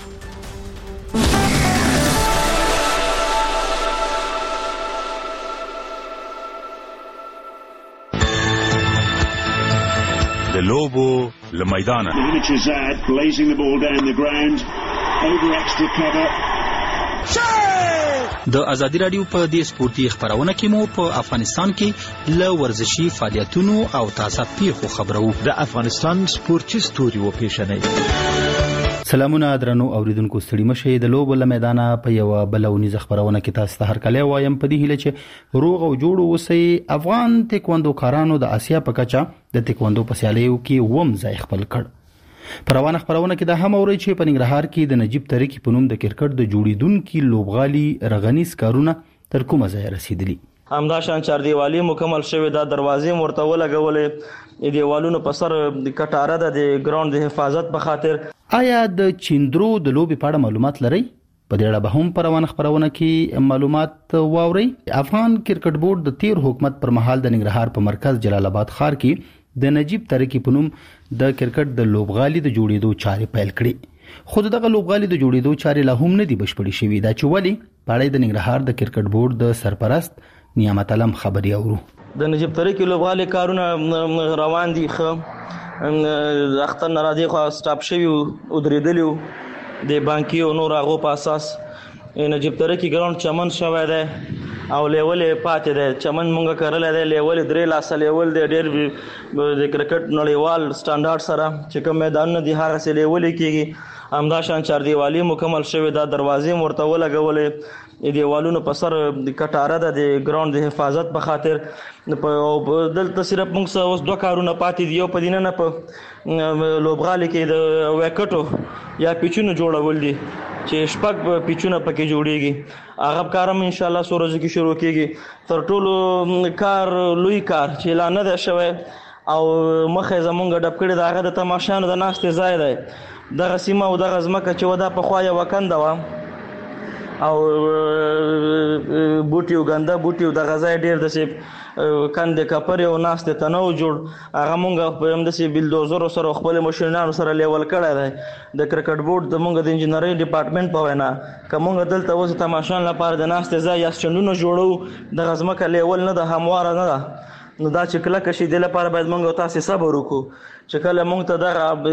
د لوبو لمیدانه
د ازادي رادیو په دې سپورتي خبرونه کې مو په افغانستان کې ل ورزشي فعالیتونو او تازه پیښو خبرو.
د افغانستان سپورتي ستوري و پیښنې.
سلامونه درنو اوریدونکو، ستړي مشه. د لوبو له میدانه په یو بلونیز خبرونه کې تاسو ته هرکلی وایم په دې هیله چې روغ او جوړ اوسئ. افغان تکواندو کارانو د اسیا په کچه د تکواندو په سیالیو کې وم ځای خپل کړ. پر روانه خبرونه کې د هم اوري چې په ننګرهار کې د نجیب تریکی په نوم د کرکټ د جوړیدونکو لوبغالي رغنیز کارونه تر کومه ځای رسیدلی.
همدا شان چاردیوالي مکمل شوی، دا دروازې مرته ولګولې، دیوالونو په سر کټاره د ګراوند د حفاظت په خاطر.
آیا د چیندرو د لوبي په اړه معلومات لرئ؟ په دې اړه به هم پر روانه خبرونه کې معلومات واورئ. افغان کرکټ بورډ د تیر حکومت پر مهال د ننګرهار په مرکز جلال آباد ښار کې د نجیب تریکی په نوم د کرکټ د لوبغالي د جوړېدو چارې پیل کړې. خود دغه لوبغالي د جوړېدو چارې لا هم نه دي بشپړې شوې. دا چې ولې په اړه د ننګرهار د کرکټ بورډ د سرپرست نعمت علم خبري اورو.
د نجیب تریکی لوبغالي کارونه روان دي. اختر ناراضي خو سټاپ شوی او درېدلی د بانکي او نور هغه په اساس نجیب تریکی ګراوند چمن شوی دی او لیول پاتې دی. چمن مونږه کړل دی، لیول 3 لاس لیول دی، ډېر د کرکټ نړیوال سټانډارډ سره چې کوم میدان دی هغه سره لیول کیږي. همدا شان چاردیوالي مکمل شوی، دا دروازې مرته ولګولې، دیوالونو په سر کټاره د ګراوند د حفاظت په خاطر. دلته صرف موږ اوس 2 کارونه پاتې دي. یو په دینه په لوبغالي کې د وکټو یا پیچونو جوړول دي چې 6 پیچونه پکې جوړيږي. هغه کارم ان شاء الله سورځ کې شروع کیږي. تر ټولو کار لوی کار چې لا نه ده شوی او مخه زمونږ ډب کړی دغه د تماشانو د ناستې ځای دی. دغه سیمه او دغه ځمکه چې ودا په خوا یو وکنده و او بوټي او ګنده بوټي د غذای ډیر د سي کند کپر او ناس ته تنو جوړ هغه مونږ په هم د سي بلدوزر سره خپل ماشينانو سره لیول کړی دی د کرکټ بورډ د مونږ د انجینری ډپارټمنټ په وینا کومه دلته وځ تماشان لپاره د ناس ته ځای یا چندونه جوړو د غزمکه لیول نه د همواره نه ده نو دا چې کله کشي د لپاره باید مونږ تاسو صبر وکړو چې کله مونږ ته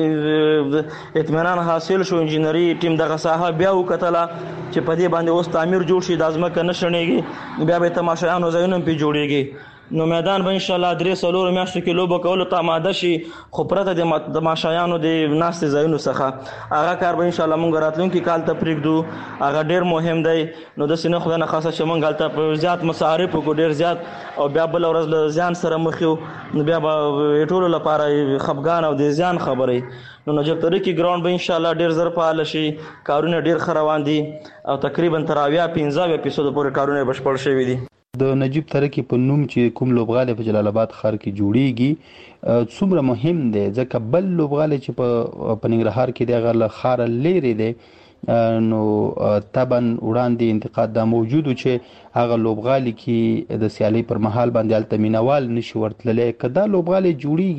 د اطمینان حاصل شو انجینری ټیم دغه ساحه بیا وکتله چې په دې باندې اوس تعمیر جوړ شي د ازمکه نشړنیږي بیا به تماشایانو ځایونه په جوړیږي نو میدان به ان شاء الله 3 میاشتو کې لوب کول ته آماده شي خو پرته د تماشایانو د ناست ځایونو څخه هغه کار به ان شاء الله مونږ راتلونکي کال ته پرېږدو هغه ډیر مهم دی نو د سینه خدای نه خاصه چې مونږ هلته په زیات مصارف وکړو ډیر زیات او بیا بل ورځ له زیان سره مخ یو نو بیا به ټولو لپاره خفګان او د زیان خبرې نو نجیب ترکی ګراوند به ان شاء الله ډیر زر فعال شي کارونه ډیر روان دي او تقریبا تر 15% پورې کارونه بشپړ شوي دي
د نجیب ترکی په نوم چې کوم لوبغالی په جلال آباد ښار کې جوړیږي څومره مهم دی ځکه بل لوبغالی چې په ننګرهار کې دی هغه له ښاره لیرې دی نو طبعا وړاندې انتقاد دا موجودو چې هغه لوبغالی کې د سیالي پر مهال باندې هلته مینوال نشي ورتللی که دا لوبغالی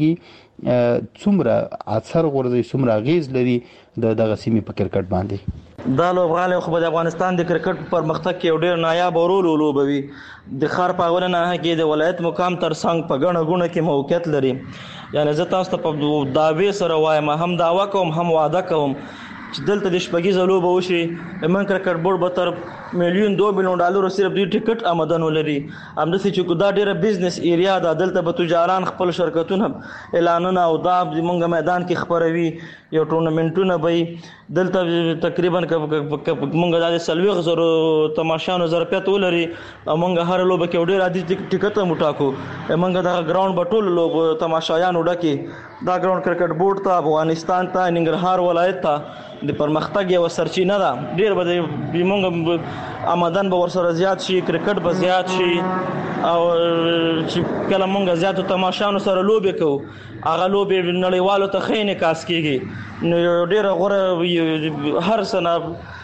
جوړیږي څومره اثر غورځوي څومره اغیز لري د دغه سیمې په کرکټ باندې
دا لوبغالی خو د افغانستان د کرکټ پر مختګ کې یو ډیر نایاب رول لوبوي د ښار په اولنه کې د ولایت مقام تر څنګ په ګڼه ګوڼه کې موقعیت لري یعنی زه تاسو ته په دعوی سره وایم هم دعوه کوم هم وعده کوم چې دلته د شپږیزه لوبه وشي من کرکټ بورډ به تر $1-2 میلیون صرف دوی ټیکټ آمدن ولري همداسې چې دا ډیره بزنس ایریا ده دلته به تجاران خپل شرکتونه اعلانونه او دا زموږ میدان کې خپروي یو ټورنمنټونه به دلته تقریبا موږ د 40,000 تماشانو ظرفیت ولري او موږ هر لوبه کې ډیر عادي ټیکټ هم وټاکو موږ دا ګراوند په ټول لوب تماشایانو ډکي دا ګراوند کرکټ بورډ ته افغانستان ته ننګرهار ولایت ته د پرمختګ یو سرچینه ده ډیر به موږ آمدن به ورسره زیات شي کرکټ به زیات شي او چې کله موږ زیاتو تماشانو سره لوبې کوو هغه لوبې نړیوالو ته ښه انعکاس کیږي نو ډیره غوره هر سنه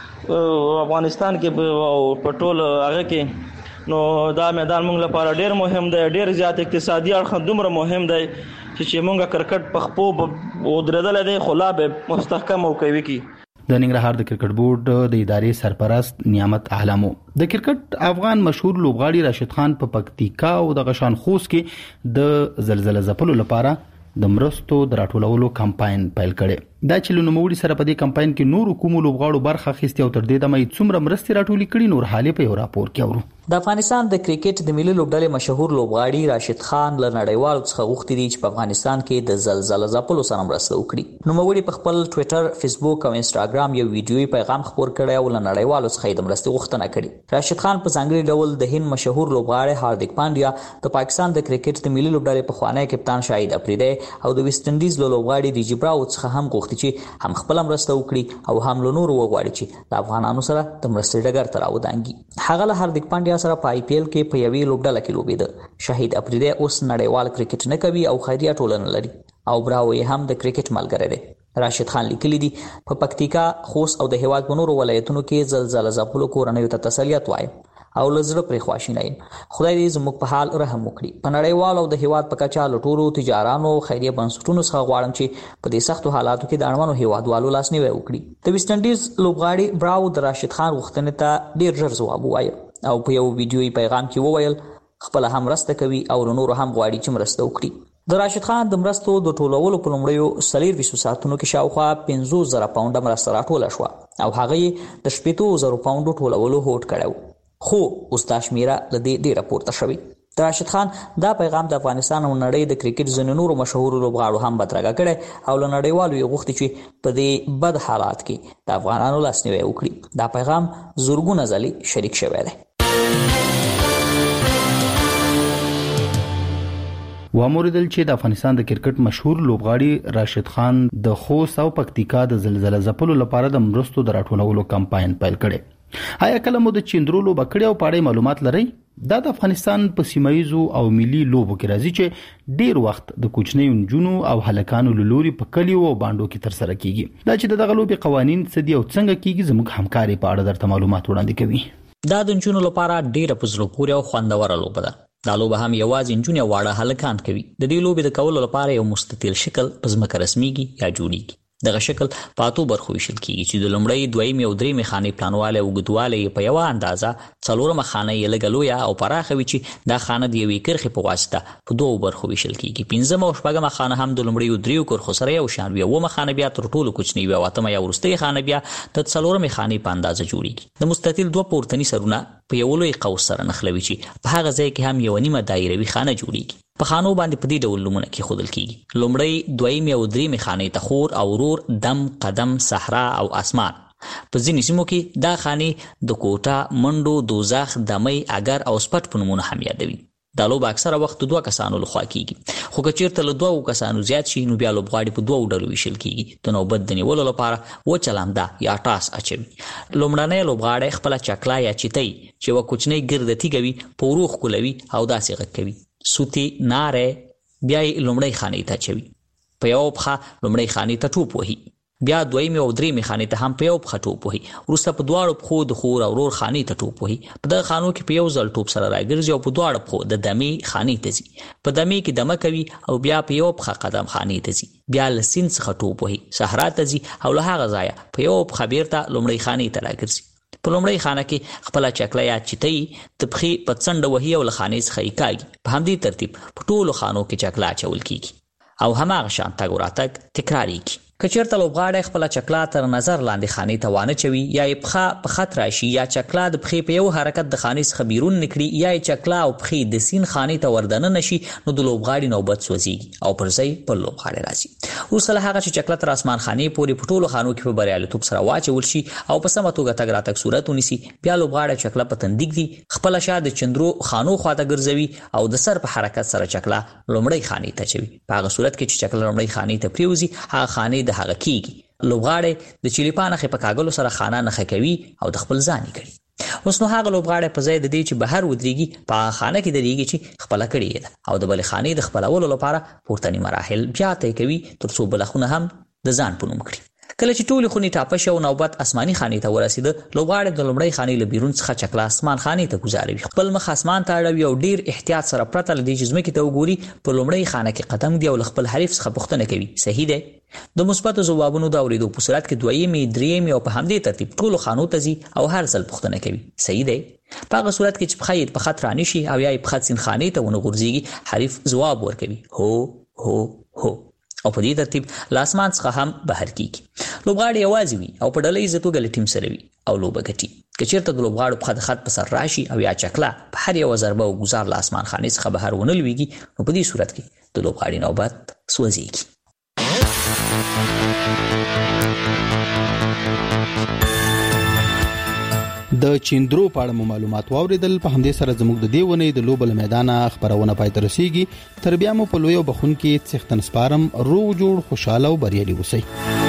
افغانستان کې په ټول هغه کې نو دا میدان موږ لپاره ډیر مهم دی ډیر زیات اقتصادي اړخ دومره مهم دی چې موږ کرکټ په خپو ودرېدل دي خو لا به مستحکم او قوي کی
د ننګرهار د کرکټ بورډ د ادارې سرپرست نعمت عالمو د کرکټ افغان مشهور لوبغاړي راشد خان په پکتیکا او د غشان خوست کې د زلزلې ځپلو لپاره د مرستو د راټولولو کمپاین پیل کړي دا چې لنوموړي سره په دې کمپاین کې نور کوم لوبغاړو برخه اخیستي او تر دې دمه څومره مرستې راټولې کړي نور حالې په یو راپور کې اورو
د افغانستان د کرکټ د ملي لوبډلې مشهور لوبغاړي راشد خان له نړیوالو څخه غوښتي دي چې په افغانستان کې د زلزلې ځپلو سره مرسته وکړي نوموړي په خپل ټوئیټر فیسبوک او انسټاګرام یو ویډیوي پیغام خپور کړی او له نړیوالو څخه د مرستې غوښتنه کړې راشد خان په ځانګړي ډول د هند مشهور لوبغاړي هاردیک پانډیا د پاکستان د کرکټ د ملي لوبډلې پخوانی کپتان شاهید افریدی او د ویسټ انډیز لوبغاړي ریجی براو څخه هم غوښتي چې هم خپل مرسته وکړي او هم له نورو وغواړي چې د افغانانو سره د مرستې ډګر ته راودانګي هغه له هاردیک پانډیا سره په IPL کې په یوې لوبډله کې لوبېده شاهید افریدی اوس نړیوال کرکټ نه کوي او خیریه ټولنه لري او براو یې هم د کرکټ ملګری دی راشد خان لیکلی دی په پکتیکا خوست او د هیواد په نورو ولایتونو کې زلزلې ځپلو کورنیو ته تسلیت وایم او لزړه پرې خواشینه یم خدای دې زموږ په حال رحم وکړي په نړیوال او د هیواد په کچه له ټولو تجارانو خیریه بنسټونو څخه غواړم چې په دې سختو حالاتو کې د اړمنو هیوادوالو لاسنیوی وکړي د ویسټ انډیز لوبغاړي براو د راشد خان غوښتنې ته ډیر ژر ځواب ووایه او په یو ویډیوي پیغام کې وویل خپل هم مرسته کوي او نور هم غواړي چې مرسته وکړي د راشد خان د مرستو د ټولولو په لومړیو 24 ساعتونو کې شاوخوا 50,000 پاونډه مرسته راټوله شوه او هغه د 70,000 پاونډو ټولولو هوډ کړو خو اوس دا شمیره له دې ډیره پورته شوې د راشد خان دا پیغام د افغانستان او نړۍ د کرکټ ځینو نورو مشهورو لوبغاړو هم بدرګه کړی او له نړیوالو یې غوښتي چې په دې بد حالات کې د افغانانو لاسنیوی وکړي دا پیغام زورګونه ځلې شریک شوی دی
واموریدل چې د افغانستان د کرکټ مشهور لوبغاړي راشد خان د خوست او پکتیکا د زلزلې ځپلو لپاره د مرستو د راټولولو کمپاین پیل کړي آیا کله مو د چیندرو لوبه کړې او پاړې معلومات لرئ دا د افغانستان په سیمایزو او ملي لوبو کې راځي چې ډیر وخت د کوچنیو نجونو او هلکانو لوري په کلیو او باندو کې تر سره کیږي. دا چې دغه لوبي قوانين څه دي او څنګه کیږي زموږ همکاري په اړه درته معلومات وړاندې کوي.
دا د نجونو لپاره ډیره پزړه پورې او خوندور لوبه ده. دا لوبه هم یوازې نجونې او واړه هلکان کوي. د دې لوبې د کولو لپاره یو مستطیل شکل په ځمکه رسميږي یا جوړیږي. دغه شکل په اتو برخو ویشل کیږي چې د لومړی، دویم او درېمې خانې پلانواله او اوږدوالی په یوه اندازه، څلورمه خانه یې لږه لویه او پراخه وي چې دا خانه د یوې کرښې په واسطه په دوو برخو ویشل کیږي. پنځمه او شپږمه خانه هم د لومړیو دریو کرښو سره یو شان وي. اوومه خانه بیا تر ټولو کوچنۍ وي او اتمه یا وروستۍ خانه بیا د څلورمې خانې په اندازه جوړیږي. د مستطیل دوه پورتني سرونه په یو لوی قوس سره نښلوي چې په هغه ځای کې هم یو نیمه دایروي خانه جوړیږي. په خانو باندې په دې ډول نومونه کېښودل کیږي. لومړی، دویم او درېمې خانې ته خور او ورور، دم، قدم، صحرا او اسمان. په ځینې سیمو کې دا خانې د کوټه، منډو، دوزخ، دمۍ، اگر او سپټ په نومونو هم یادوي. دا لوبه اکثره وخت دوه کسانو لخوا کیږي، خو که چیرته له دوه کسانو زیات شي نو بیا لوبغاړي په دوه ډلو ویشل کیږي. د نوبت د نیولو لپاره وچه لمده یا ټاس اچوي. لومړنی لوبغاړی خپله چکلا یا چیتۍ چې یوه کوچنۍ ګرده تیږه وي په ورو ښکلوي او داسې غږ کوي. سوتی، ناره بیا یې لومړی خانې ته اچوي. په یوه پښه لومړی خانې ته ټوپ وهي، بیا دویمې او درېمې خانې ته هم په یوه پښه ټوپ وهي. وروسته په دواړو پښو د خور او ورور خانې ته ټوپ وهي. په دغه خانو کې په یو ځل ټوپ سره راګرځي او په دواړو پښو د دمې خانې ته ځي. په دمې کې دمه کوي او بیا په یوه پښه قدم خانې ته ځي. بیا له سیند څخه ټوپ وهي، صحرا ته ځي او له هغه ځایه په یوه پښه بیرته لومړۍ خانې ته راګرځي. په لومړۍ خانه کې خپله چکله یا چیتۍ د پښې په څنډه وهي او له خانې څخه یې کاږي. په همدې ترتیب په ټولو خانو کې چکله اچول کیږي او هماغه شان تګ او راتګ تکراریږي. که چیرته لوبغاړی خپله چکله تر نظر لاندې خانې ته وانه چوي یا یې پښه په خط راشي یا چکله د پښې په یو حرکت د خانې څخه بیرون نکړي یا یې چکله او پښې د سین خانې ته وردننه شي نو د لوبغاړي نوبت سوځيږي او پر ځای بل لوبغاړی راځي. وروسته له هغه چې چکله تر اسمان خانې پورې په ټولو خانو کې په بریالیتوب سره واچول شي او په سمه توګه تګ راتګ صورت ونیسي، بیا لوبغاړی چکله په تن ږدي، خپله شا د چندرو خانو خواته ګرځوي او د سر په حرکت سره چکله لومړۍ خانې ته اچوي. په هغه صورت کې چې چکله لومړۍ خانې ته پریوځي هغه خانې د هغه کیږي. لوبغاړی د چلیپا نښې په کاږلو سره خانه نښه کوي او د خپل ځان یې کړي. اوس نو هغه لوبغاړی په ځای د دې چې بهر ودرېږي په هغه خانه کې درېږي چې خپله کړې یې ده او د بلې خانې د خپلولو لپاره پورتني مراحل بیا طی کوي تر څو بله خونه هم د ځان په نوم کړي. کله چې ټولې خونې ټاپه شي او نوبت اسماني خانې ته ورسېده، لوبغاړی د لومړۍ خانې له بیرون څخه چکله اسمان خانې ته ګوزاروي، خپل مخ اسمان ته اړوي او ډیر احتیاط سره پرته له دې چې ځمکې ته وګوري په لومړۍ خانه کې قدم دی او له خپل حریف څخه پوښتنه کوي صحیح دی. د مثبتو ځوابونو د اورېدو په صورت کې دویمې، درېیمې او په همدې ترتیب ټولو خانو ته ځي او هر ځل پوښتنه کوي صحیح دی. په هغه صورت کې چې پښه یې په خط رانشي او یا یې په خط سین خانې ته ونه غورځېږي، حریف ځواب ورکوي هو هو هو او په دې ترتیب له اسمان څخه هم بهر کیږي. لوبغاړی یوازې وي او په ډله ییزه توګه له ټیم سره وي او لوبه ګټي. که چیرته د لوبغاړو پښه د خط په سر راشي او یا چکله په هر یوه ضربه او ګزار له اسمان خانې څخه بهر ونه لویږي نو په دې صورت کې د لوبغاړي نوبت سوځېږي.
د چیندرو په اړه معلومات واوریدل. په همدې سره زموږ د دیونې د لوبل میدانه خبرونه پای ته رسیږي. تر بیا مو په لوی او بخون کې څښتن سپارم. روغ جوړ، خوشاله او بریالي اوسئ.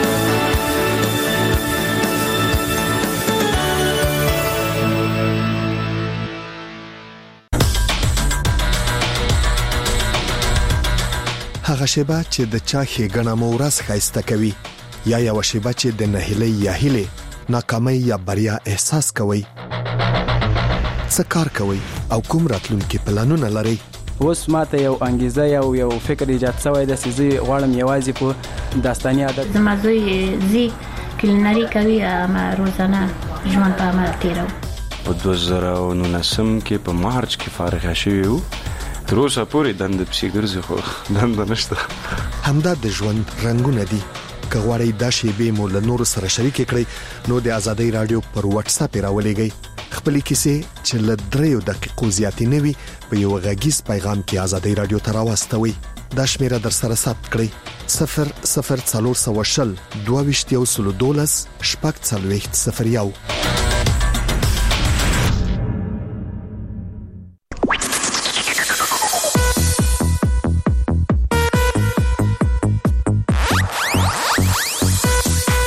هغه شیبه چې د چا ښېګڼه مو ورځ ښایسته کوي یا یو شیبه چې د نهیلۍ یا هیلې ناکامۍ یا بریا احساس کوي. څه کار کوي او کوم راتلونکي پلانونه لري؟
اوس ماته یو انګیزه یو فکر ایجاد شوی د سيزي غواړم یوازې په داستاني عادت
زما زوی زی کلینری کوي ما روزانه ژوند په عمل تیرو.
په 2019 کې په مارچ کې فارغ شوی وو. تر اوسه پورې دند پسې ګرځي خو دند نشته.
همدا د ژوند رنگونه دي. که غواړئ دا شیبې مو له نورو سره شریک کړئ نو د آزادۍ رادیو پر واتس اپ راولېږئ. خپلې کیسې چې له 3 دقیقو زیاتې نه وي په یو غږیز پیغام کې آزادۍ رادیو ته راوستوئ. دا شمیره در سره ثبت کړئ 00420 22 12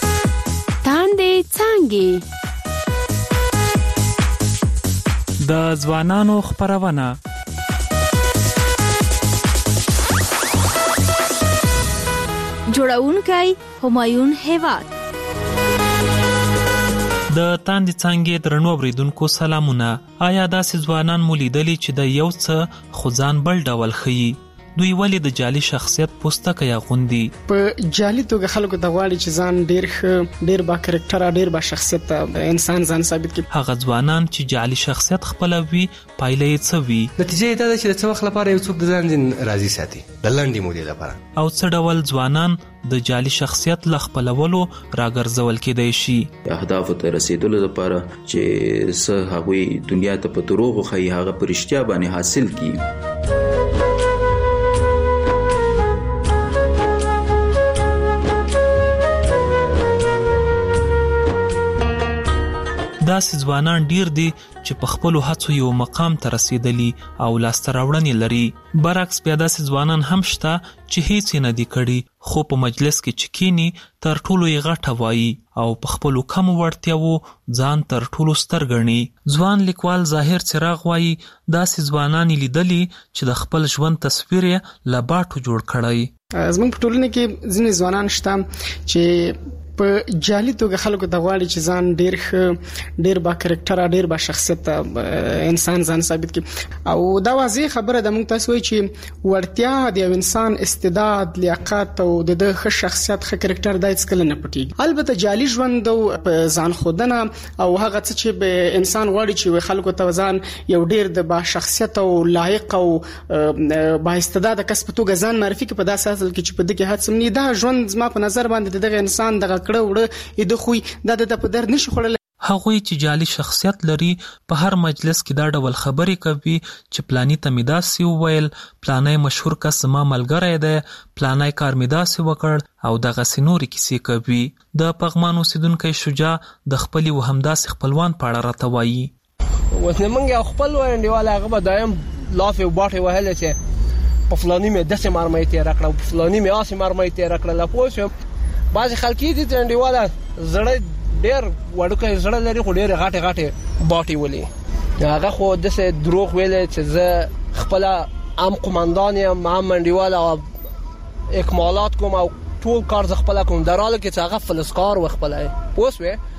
د د ځوانانو خپرونه.
جوړونکی همایون هیواد.
د تاندې څانګې درنو اوریدونکو سلامونه. آیا داسې ځوانان مو لیدلي چې د یو څه خو ځان بل ډول ښیي؟ دوی ولې د جعلي شخصیت پوستکی اغوندي؟
په جعلي توګه خلکو ته غواړي چې ځان ډیر ښه، ډیر با کرکټر، ډیر با شخصیت انسان ځان ثابت کړي.
هغه ځوانان چې جعلي شخصیت خپلوي پایله یې څه وي؟
نتیجه دا ده چې د څه وخت لپاره یو څوک د ځان راضي ساتي د لنډې مودې لپاره.
او څه ډول ځوانان د جعلي شخصیت له خپلولو راګرځول کېدای شي؟
اهدافو ته رسیدلو لپاره چې څه هغوی دنیا ته په دروغو ښیي هغه په رښتیا باندې حاصل کړي.
داسې ځوانان ډیر دي چې په خپلو هڅو یو مقام ته رسیدلی او لاسته راوړنې لري. برعکس بیا داسې ځوانان هم شته چې هیڅ یې نه دي کړي، خو په مجلس کې چې کینی تر ټولو یې غټه وایي او په خپلو کمو وړتیاوو ځان تر ټولو ستر ګڼي. ځوان لیکوال ظاهر څراغ وایي داسې ځوانان لیدلي چې د خپل ژوند تصویر یې له باټو جوړ کړی.
زموږ په ټولنه کې ځینې ځوانان شته چې په جعلي توګه خلکو ته غواړي چې ځان ډیر ښه، ډیر با کرکټر، ډیر با شخصیت انسان ځان ثابت کړي. او دا واضح خبره ده، موږ تاسو وایي چې وړتیا د یو انسان استعداد، لیاقت او د ښه شخصیت، ښه کرکټر دا هیڅ کله نه پټیږي. البته جعلي ژوند او ځان خودنه او هغه څه چې به انسان غواړي چې خلکو ته ځان یو ډیر د با شخصیت او لایق او با استعداد کس په توګه ځان معرفي کړي، په داسې حال کې چې په دغه هڅه نه دا ژوند زما په نظر باندې دغه انسان دغه کړه د خوې د په در نشي خړل.
هغوی چې جعلي شخصیت لري په هر مجلس کې دا ډول خبرې کوي چې پلانی ته می داسې وویل، پلانی مشهور کس زما ملګری دی، پلانی کار می داسې وکړ او دغسې نورې کیسې کوي. د پغمان اوسیدونکی شجاع د خپلې و همداسې خپلوان په اړه راته وایي.
اوس نه موږ خپل وړاندېواله هغه به دایم لافې او باټې وهلې چې په فلاني مې داسې مرمۍ تېره کړه، په فلاني مې هسې مرمۍ تېره کړله. پوه شوم بعضې خلک دي چې انډیواله زړه ډېر وړوکی زړه لري خو ډېرې غټې غټې باټې ولي. هغه خو داسې دروغ ویلی چې زه خپله هم قمندان یم، هم انډیواله اکمالات کوم او ټول کار زه خپله کوم، در حاله کې چې هغه فلسکار و خپله. پوه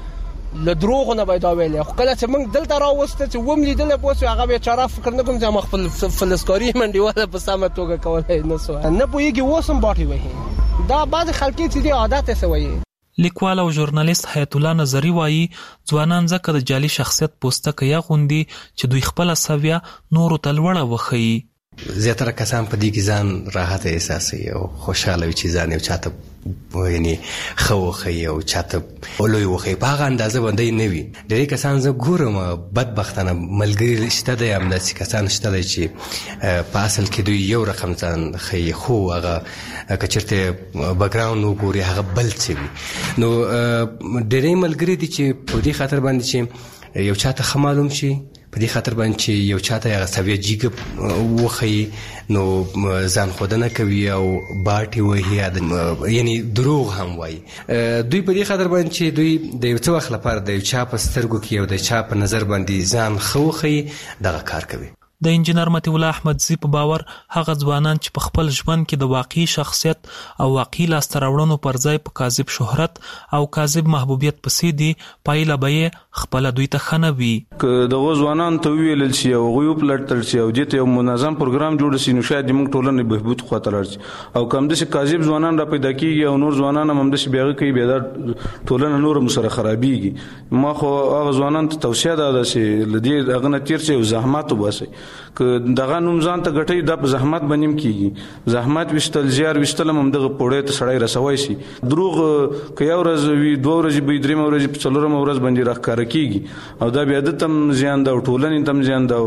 شوې له دروغو نه به دا ویلی. خو کله چې موږ دلته راوسته چې وم لیدلی، پوه شوې هغه بیچاره فکر نه کوم چې ما خپل فلسکاري یم انډیواله په سمه توګه کولی نه سوه. نه پوهېږي اوس هم باټې وهي. دا بعضې خلکې چې دي عادت یې څه وایي.
لیکوال او ژورنالیست حیات الله نظري وایي ځوانان ځکه د جعلي شخصیت پوستکی اغوندي چې دوی خپله سویه نورو ته لوړه وښیي.
زیاتره کسان په دې کې ځان راحت احساسوي او خوشحاله وي چې ځان یو چاته یعنی ښه وښیي او چاته لوی وښیي، په هغه اندازه باندې نه وي. ډېری کسان زه ګورم بدبختانه ملګري شته دی، همداسې کسان شته دی چې په اصل کې دوی یو رقم ځان ښیي، خو هغه که چېرته بیکګراونډ وګوري هغه بل څه وي. نو ډېری ملګري دي چې په دې خاطر باندې چې یو چاته ښه معلوم شي، په دې خاطر باندې چې یو چاته هغه سویه جیګه وښیي نو ځان خودنه کوي او باټې وهي، یعنی دروغ هم وایي. دوی په دې خاطر باندې چې دوی د یو څه وخت لپاره د یو چا په سترګو کې او د چا په نظر باندې ځان ښه وښیي دغه کار کوي.
د انجینر مطیع الله احمدزي په باور هغه ځوانان چې په خپل ژوند کې د واقعي شخصیت او واقعي لاسته راوړنو پر ځای په کاذب شهرت او کاذب محبوبیت پسې دي، پایله به یې خپله دوی ته ښه نه وي.
که دغه ځوانان ته وویلل شي او هغوی وپلټل شي او دې ته یو منظم پروګرام جوړ شي، نو شاید زموږ ټولنې بهبود خواته لاړ شي. او که همداسې کاذب ځوانان را پیدا کېږي او نور ځوانان هم همداسې بیا هغه کوي، بیا دا ټولنه نور هم سره خرابېږي. ما خو هغه ځوانانو ته توصیه دا ده چې له دې هغه نه تېر شئ او زحمت وباسئ. که دغه نوم ځان ته ګټئ دا په زحمت باندې هم کېږي. زحمت ویشتل، زیار ویشتل هم همدغه پوړۍ ته سړی رسوی شي. دروغ که یو ورځ وي، 2 ورځې به وي، 3 ورځې په 4مه ورځ باندې راښکاره کېږي او دا بیا ده ته هم زیان ده او ټولنې ته هم زیان ده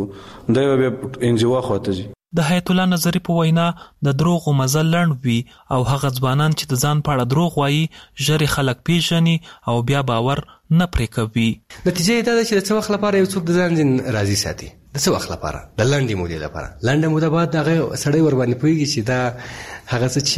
او دا بیا انزوا خواته ځي.
د حیات الله نظري په وینا د دروغو مزل لنډ وي او هغه ځوانان چې د ځان په اړه دروغ وایي ژر خلک پیژني او بیا باور نه پرې کوي.
نتیجه یې دا ده چې د څه وخت لپاره یو څوک د ځان راضي ساتي، د څه وخت لپاره، د لنډې مودې لپاره. لنډه موده بعد هغه سړی ورباندې پوهېږي چې دا هغه څه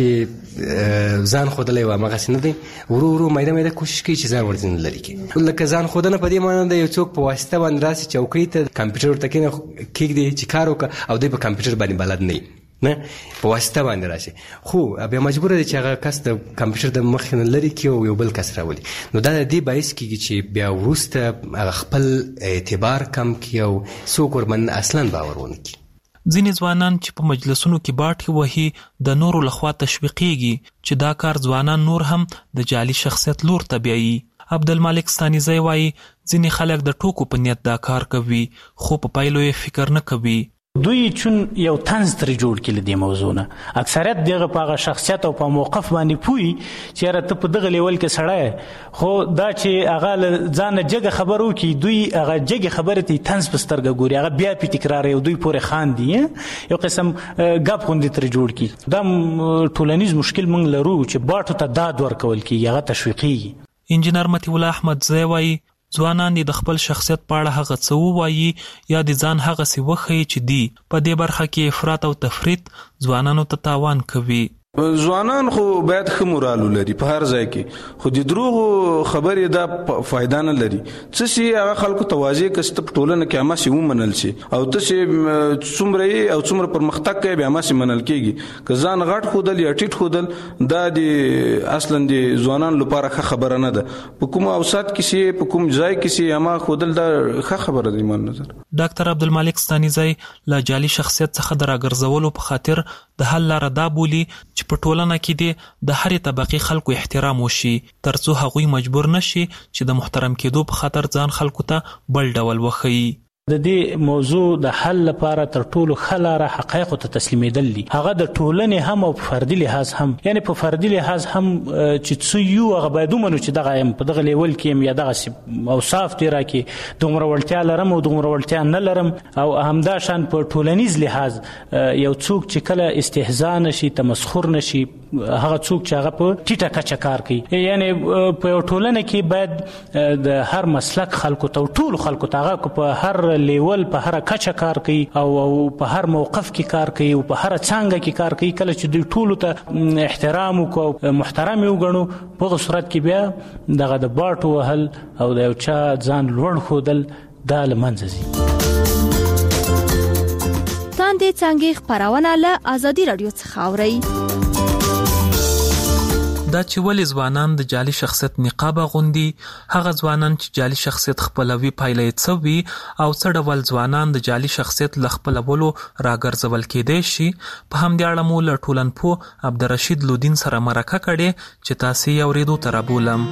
چې ځان خودلې و مغه نه دی ورو مېده کوشش کوي چې ځان ورځین لري کې لکه ځان خودنه په دې معنی د یو څوک په واسطه باندې راسي چوکۍ ته کمپیوټر ته کېږدي چې کار وکړي او دوی په کمپیوټر باندې بلد نه په واسطه باندې راشي خو بیا مجبور دي چې هغه کس د کمپیوټر د مخ نه لري کې او یو بل کس راولي نو دا د دې باعث کېږي چې بیا وروسته هغه خپل اعتبار کم کړي او څوک ورباندې اصلا باور ونه کړي.
ځینې ځوانان چې په مجلسونو کې باټې وهي د نورو لخوا تشویقېږي چې دا کار ځوانان نور هم د جعلي شخصیت لور ته بیایي. عبدالمالک ستانیزی وایي ځینې خلک د ټوکو په نیت دا کار کوي خو په پایلو یې فکر نه کوي.
دوی چون یو طنز ترې جوړ کړي دې موضوع نه اکثریت دغه په هغه شخصیت او په موقف باندې پوي چې را ته په دغه لیول کې سړی خو دا چې هغه ځان جګه خبرو کې دوی هغه جګه خبره ته طنز په سترګه ګوري هغه بیا په تکرار یو دوی پورې خاندي یو قسم غاب خوندې ترې جوړ کړي دا ټولنیز مشکل موږ لرو چې باټو ته داد ورکول کېږي هغه تشویقي.
انجینر مطیع الله احمد زی وایي ځوانان د خپل شخصیت په اړه هغه څه ووایي یا د ځان هغه څه وښیي چې دی په دې برخه کې افراط او تفریط ځوانانو ته تاوان کوي.
ځوانان خو باید ښه مورال ولري په هر ځای کې خو د دروغو خبرې دا فایده نه لري څه شي هغه خلکو ته واضح کړي چې په ټولنه کې هماسې ومنل شي او ته چې څومره یې او څومره پرمختګ کوي بیا هماسې منل کېږي که ځان غټ ښودل یا ټیټ ښودل دا د اصلا د ځوانانو لپاره ښه خبره نه ده. په کوم اوسط کې شي په کوم ځای کې شي هما ښودل دا ښه خبره ده ایمان نظر.
ډاکټر عبدالمالک ستانیزی له جعلي شخصیت څخه د راګرځولو په خاطر د حل لاره دا بولي چې په ټولنه کې د هرې طبقې خلکو احترام وشي ترڅو هغوی مجبور نشي چې د محترم کېدو په خاطر ځان خلکو ته بل ډول وښيي.
د دې موضوع د حل لپاره تر ټولو ښه لاره حقایقو ته تسلیمېدل دي هغه د ټولنې هم او په فردي لحاظ هم یعنی په فردي لحاظ هم چې څه یو هغه باید ومنو چې دغه یم په دغه لیول کې یم یا دغه اوصاف دي راکې دومره وړتیا لرم او دومره وړتیا نه لرم او همدا شان په ټولنیز لحاظ یو څوک چې کله استهزاء نشي تمسخر نشي هغه څوک چې هغه په ټیټه کچه کار کوي یعنی په یو ټولنه کې باید د هر مسلک خلکو ته ټول خلکو ته هغه په هر لیول په هر کچه کار کوي او په هر موقف کې کار کوي او په هر څنګه کې کار کوي کله چې دوی ټول ته احترام او محترم وګڼو په صورت کې بیا دغه د باټو وهل او د یو چا ځان لوړ ښودل دا له منځه ځي.
تاندې څنګه خبرونه له ازادي رادیو څخه اورئ.
دا چې ولې ځوانان د جعلي شخصیت نقاب غوندي هغه ځوانان چې جعلي شخصیت خپلوي پایله یې څه وي او څه ډول ځوانان د جعلي شخصیت له خپلولو راګرځول کېدای شي په همدې اړه مو له ټولنپوه عبدالرشید لودین سره مرکه کړې چې تاسې یې اورېدو ته رابولم.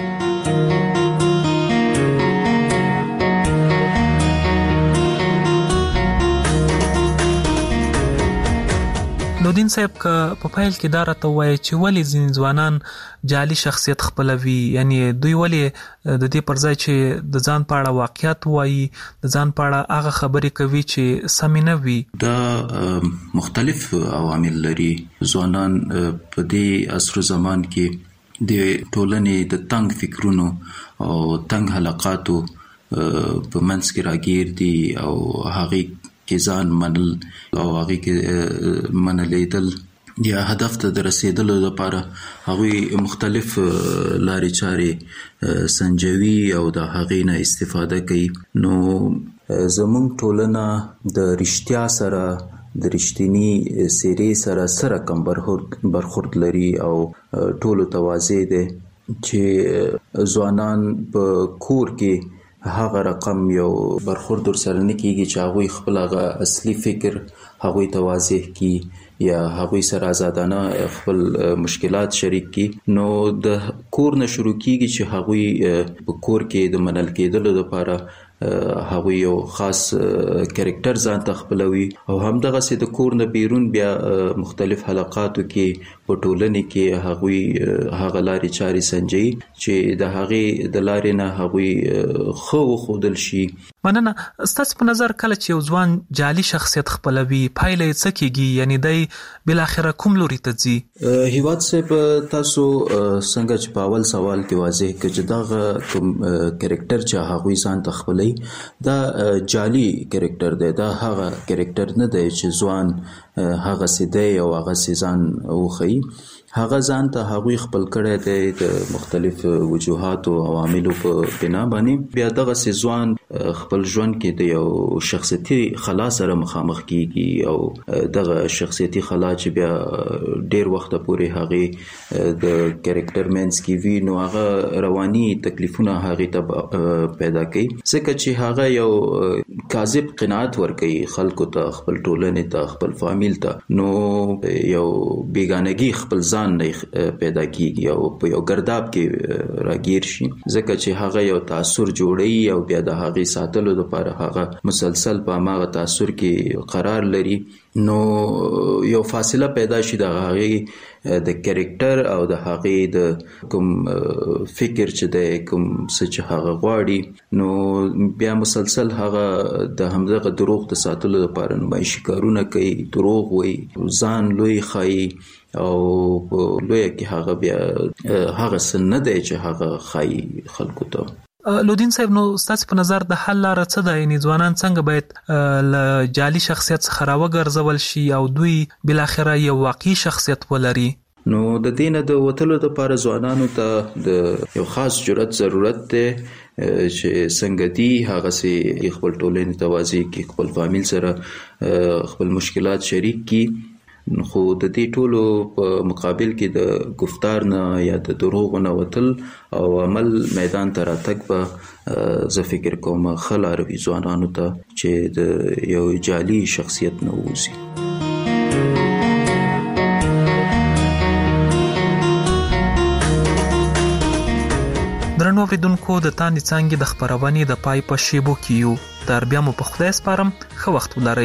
لودین صاحب که په پیل کې دا راته وایي چې ولې ځینې ځوانان جعلي شخصیت خپلوي یعنی دوی ولې د دې پر ځای چې د ځان په اړه واقعیت وایي د ځان په اړه هغه خبرې کوي چې سمې نه وي.
دا مختلف عوامل لري. ځوانان په دې عصر زمان کې د ټولنې د تنگ فکرونو او تنگ حلقاتو په منځ کې راګیر دي او هغه کې ځان منل او هغه کې منلیدل یا هدف ته د رسیدلو لپاره هغه مختلف لارې چارې سنجوي او د هغه نه استفاده کوي. نو زموږ ټولنه د رښتیا سره د رښتینی سیرې سره کم برخورد لري او ټولو ته واضح ده چې ځوانان په کور کې هغه رقم یو برخورد سره نه کیږي چې هغه خپل هغه اصلي فکر هغه ته واضح کی یا هغه سره آزادانه خپل مشکلات شریک کی. نو د کور نه شروع کیږي چې هغه په کور کې د منل کېدلو لپاره هغه یو خاص کریکټر ځان ته خپلوي او همدغه سي د کور نه بیرون بیا مختلف حلقاتو کې په ټولنه کې هغه لارې چارې سنجي چې د هغه د لارې نه هغه خو خودل شي.
مننه. ستاسو په نظر کله چې یو ځوان جعلي شخصیت خپلوي پایله یې څه کیږي یعنی دای بل اخره کوم لوري ته ځي؟
هیواد صاحب تاسو څنګه چې په اول سوال کې واضح کړ چې دا کوم کریکټر چې هغه ځان ته خپلوي دا جعلي کریکټر دی. دا هغه کریکټر نه دی چې ځوان هغه سیده او هغه سیزان وخی هغه ځان ته هغوی خپل کړی دی د مختلف وجوهات او عواملو په بنا باندې بیا دغه ځوان خپل ژوند کې د یو شخصیتي خلا سره مخامخ کیږي او دغه شخصیتي خلا چې بیا ډیر وخت پورې هغه د کریکټر مینس کې وی نو هغه رواني تکلیفونه هغه ته پیدا کوي ځکه چې هغه یو کاذب قناعت ورکوي خلکو ته خپل ټولنې ته خپل فامیل ته نو یو بیگانگی خپل ځان پیدا کیږي او په یو ګرداب کې راګیر شي ځکه چې هغه یو تاثر جوړي او بیا د هغه ساتلو لپاره هغه مسلسل په هغه تاثر کې قرار لري نو یو فاصله پیدا شي د هغه د کریکټر او د هغه د کوم فکر چې د کوم څه چې هغه غواړي نو بیا مسلسل هغه د همدغه دروغ د ساتلو لپاره نمایشي کارونه کوي دروغ وایي ځان لوی ښایي او لوی کې هغه بیا هغه څه نه دی چې هغه ښایي خلکو ته
لودین صاحب نو ستاسو په نظر د حل لاره څه ده یعنی ځوانان څنګه باید له جعلي شخصیت څخه راوګرځول شي او دوی بل اخره یو واقعي شخصیت ولري
نو د دینه د وتلو لپاره ځوانانو ته د یو خاص جرأت ضرورت دی چې څنګه دی هغه سي خپل ټولنې توازی کې خپل فامیل سره خپل مشکلات شریک کی خو د دې ټولو په مقابل کې د گفتار نه یا د دروغ نه وتل او عمل میدان ته راتګ به زه فکر کوم خلار وی ځوانانو ته چې د یو جعلي شخصیت نه ووځي
درنو اوریدونکو د تاندې څانګې د خپرونې د پای په شیبو کې یو تر بیا مو په خدای سپارم ښه وخت ولرئ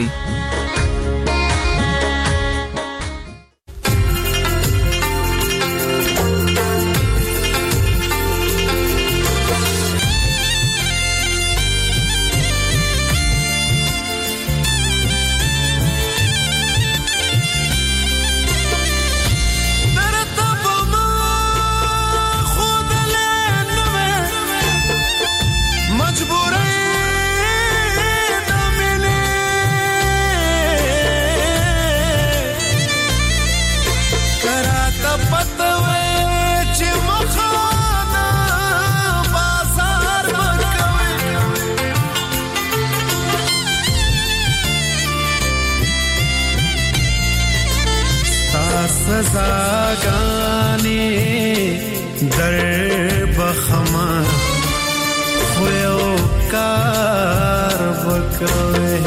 سزاګانې در بخما خو یو کار وکوي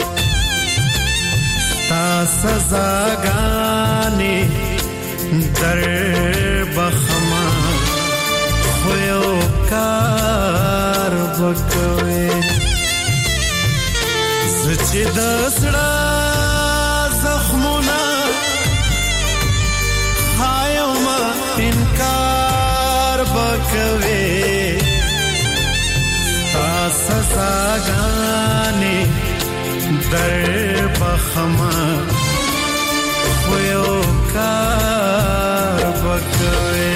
تا سزاګانې در بخما خو یو کار وکوي سچې د سړا زخمونه انکار بکوي تا سزاګانې در بخما خو یو کار بکوي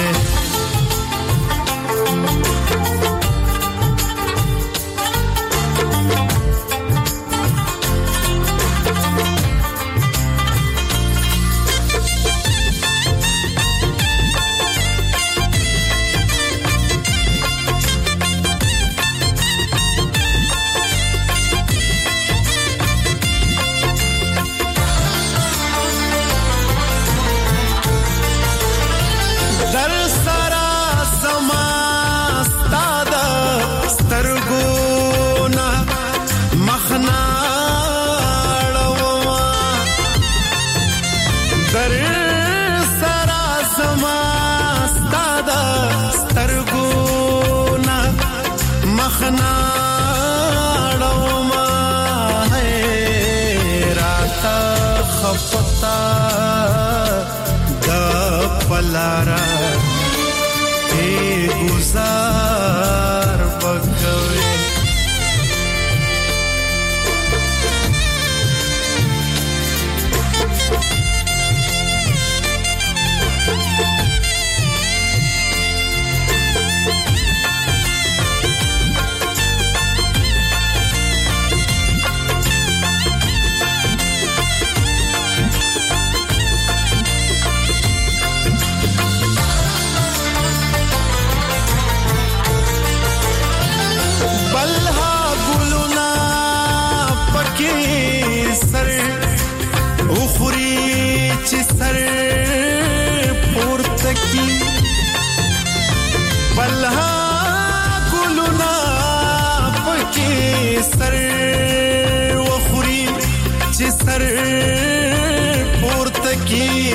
لارا ای گزار بکوي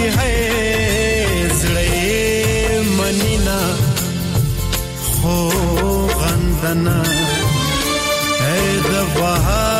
ہے زړه منینا خو غندنا اے د بهار